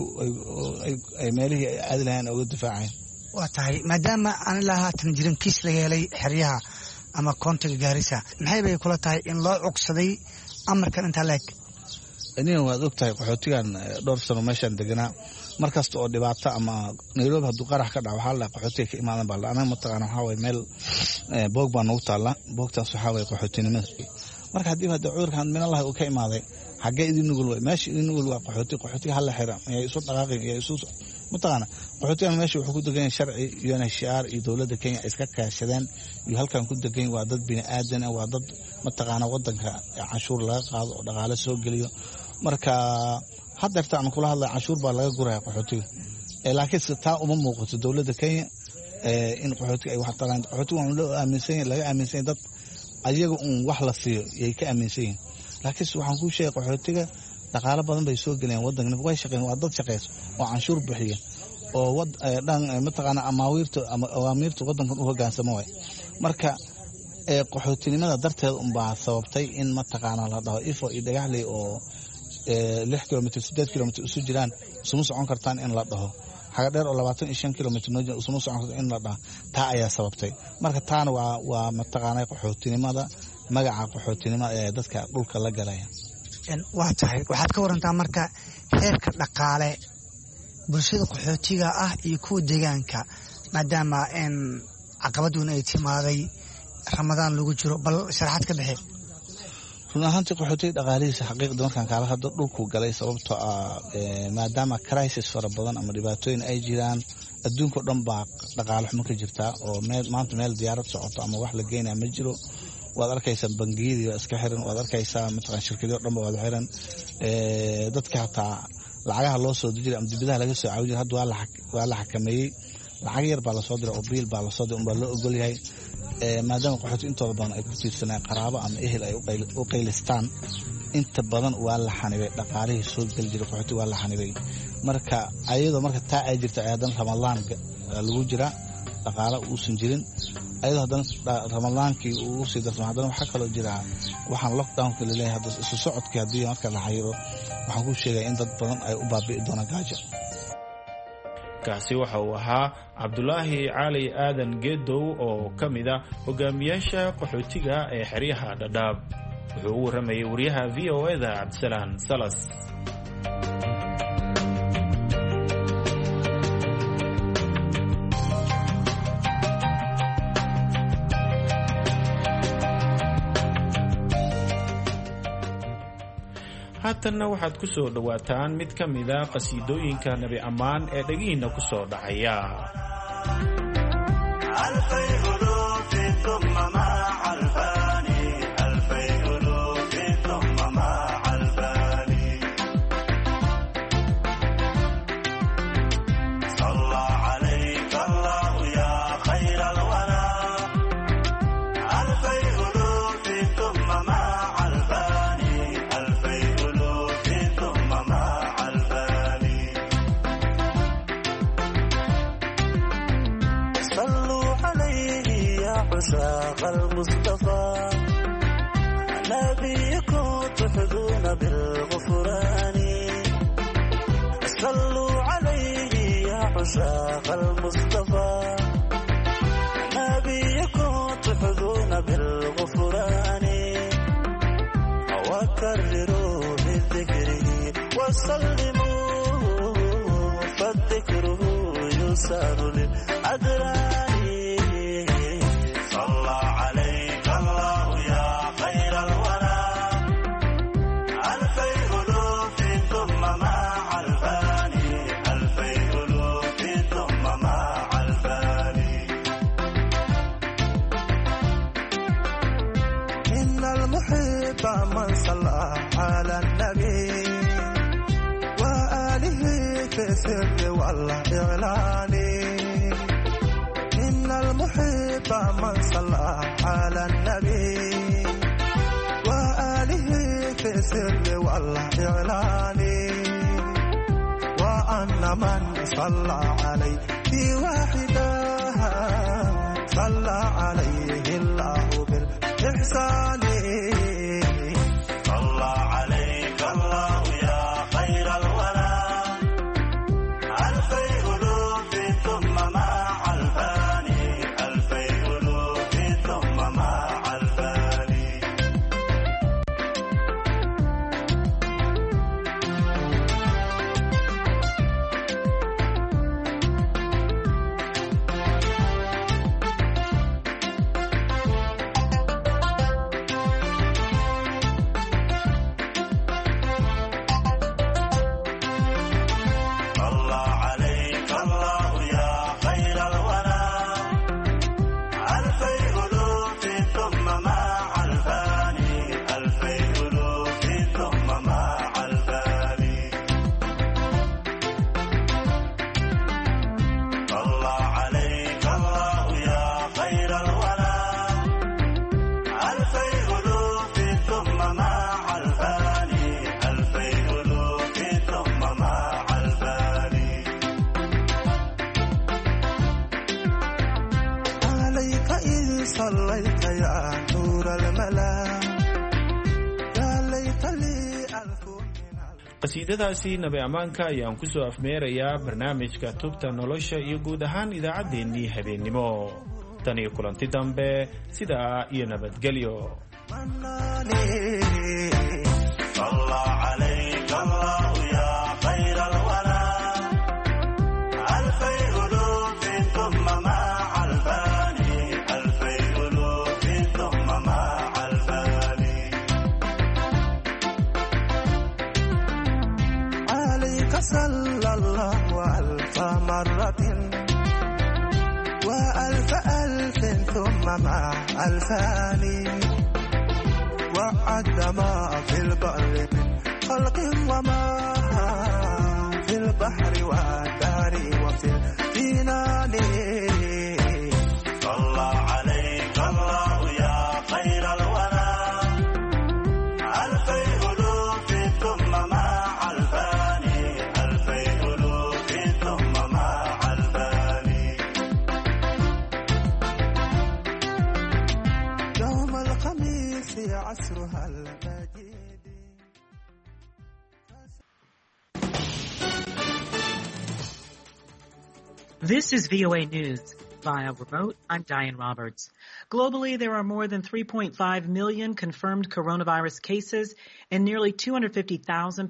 ay ay meelihii ay aad lahayn uga difaaceen waa tahay maadaama aan la haatan jirin kiis laga helay xeryaha ama koontiga gaarisa maxay bay kula tahay in loo cugsaday amarkan inta leeg inuu waad ogtahay qaxootigan dhowr sano meeshan deganaa markasta oo dhibaato ama Nairobi haduu qarax ka dhaco waxa la qaxootiga ka imaadan baa ana ma taqaan waxa way meel boog baan ugu taala boogtaas waxa way qaxootinimada marka hadii hada cudurkan min Allah uu ka imaaday xagee idin nugul way meesha idin nugul waa qaxooti qaxootiga hal la xira ay isu dhaqaaqeen ay isu mataqaana qaxootiga meesha wuxuu ku degan sharci U N H C R iyo dawladda Kenya iska kaashadeen iyo halkan ku degan waa dad bini aadan ah waa dad mataqaana wadanka cashuur laga qaado oo dhaqaale soo geliyo marka hadda taan kula hadlay cashuur baa laga guraa qaxootiga ee laakiin taa uma muuqato dawladda Kenya ee in qaxootiga ay wax taraan qaxootiga waa loo aaminsan laga aaminsan dad ayaga un wax la siiyo ay ka aaminsan laakiin waxaan ku sheegay qaxootiga dhaqaale badan bay soo galeen wadanka way shaqeeyaan waa dad shaqeeyo oo canshuur bixiya oo wad dhan mataqaana amaawiirta ama awaamirta wadankan u hogaansamo way marka ee qaxootinimada darteed un baa sababtay in mataqaana la dhaho ifo iyo dhagaxley oo ee lix kilomitir siddeed kilomitir isu jiraan isuma socon kartaan in la dhaho xaga dheer oo labaatan iyo shan kilomitir noo isuma socon kartaan in la dhaho taa ayaa sababtay marka taana waa waa mataqaana qaxootinimada magaca qaxootinimada ee dadka dhulka la galaya waa tahay waxaad ka warantaa marka heerka dhaqaale bulshada qaxootiga ah iyo kuwa deegaanka maadaama in caqabaduna ay timaaday ramadaan lagu jiro bal sharaxaad ka bixi run ahaantii qaxootiga dhaqaalihiisa xaqiiqda markaan kaala hadlo dhulku galay sababtoo ah maadaama crisis fara badan ama dhibaatooyin ay jiraan adduunka dhan baa dhaqaale xumo ka jirtaa oo maanta meel diyaarad socoto ama wax la geynaya ma jiro waad arkaysaa bangiyadii waa iska xiran waad arkaysaa mataqaan shirkadii dhan waa xiran ee dadka hataa lacagaha loo soo diray ama dibadaha laga soo caawiyay hadda waa la waa la xakameeyay lacag yar baa la soo diray oo biil baa la soo diray oo loo ogol yahay ee maadaama qaxooti intooda badan ay ku tiirsanayaan qaraabo ama ehel ay u qaylistaan inta badan waa la xanibay dhaqaalihii soo gal jiray qaxooti waa la xanibay marka ayadoo marka taa ay jirto ayadan Ramadaan lagu jira dhaqaale uusan jirin ayadoo hadan Ramadaankii uu sii darsan hadan waxa kale oo jira waxaan lockdown ka leeyahay hadda isu socodkii hadii marka la xayiro waxaan ku sheegay in dad badan ay u baabi'i doonaan gaajo kaasi waxa uu ahaa Cabdulaahi Cali Aadan Geedow oo ka mid ah hogaamiyaasha qaxootiga ee xeryaha Dhadhaab wuxuu u waramayay wariyaha V O A da Cabdisalaan Salas haatanna waxaad ku soo dhowaataan mid ka mida qasiidooyinka nebi ammaan ee dhegihiinna ku soo dhacaya. عشاق المصطفى نبيكم تحظون بالغفران صلوا عليه يا عشاق المصطفى نبيكم تحظون بالغفران وكرروا بذكره وسلموا فالذكره يسار للأدران. صلى عليك الله يا خير الورى ألفي ألوف ثم مع الفاني ألفي ألوف ثم مع الفاني. إن المحب من صلى على النبي وآله في السر والإعلان. إن المحب من صلى على النبي وآله في السر والإعلان. وأن من صلى عليه واحدا صلى عليه الله بالإحسان. صلى عليك الله يا خير الورى ألفي ألوف ثم مع الفاني ألفي ألوف ثم مع الفاني. صلى عليك الله يا خير الورى ألفي ألوف ثم مع الفاني ألفي ألوف ثم مع الفاني. صلى عليك الله يا خير الورى ألفي ألوف ثم مع الفاني ألفي ألوف ثم مع الفاني. عليك إذ صليت يا نور الملا يا ليت لي ألف. qasiidadaasi nabi ammaanka ayaan ku soo afmeerayaa barnaamijka tubta nolosha iyo guud ahaan idaacaddeenii habeennimo. tan iyo kulanti dambe sidaa iyo nabadgelyo. صلى عليك الله يا خير الورى ألفي ألوف ثم مع الفاني ألفي ألوف ثم مع الفاني. عليك صلى الله ألف مرة وألف ألف ثم مع الفاني. وعد ما في البر من خلق وما في البحر والدار وفي الجنان. صلى عليك الله يا خير الورى ألفي ألوف ثم مع الفاني ألفي ألوف ثم مع الفاني. يوم الخميس عصرها المجيد. This is V O A News. Via remote, I'm Diane Roberts. Globally, there are more than three point five million confirmed coronavirus cases and nearly two hundred fifty thousand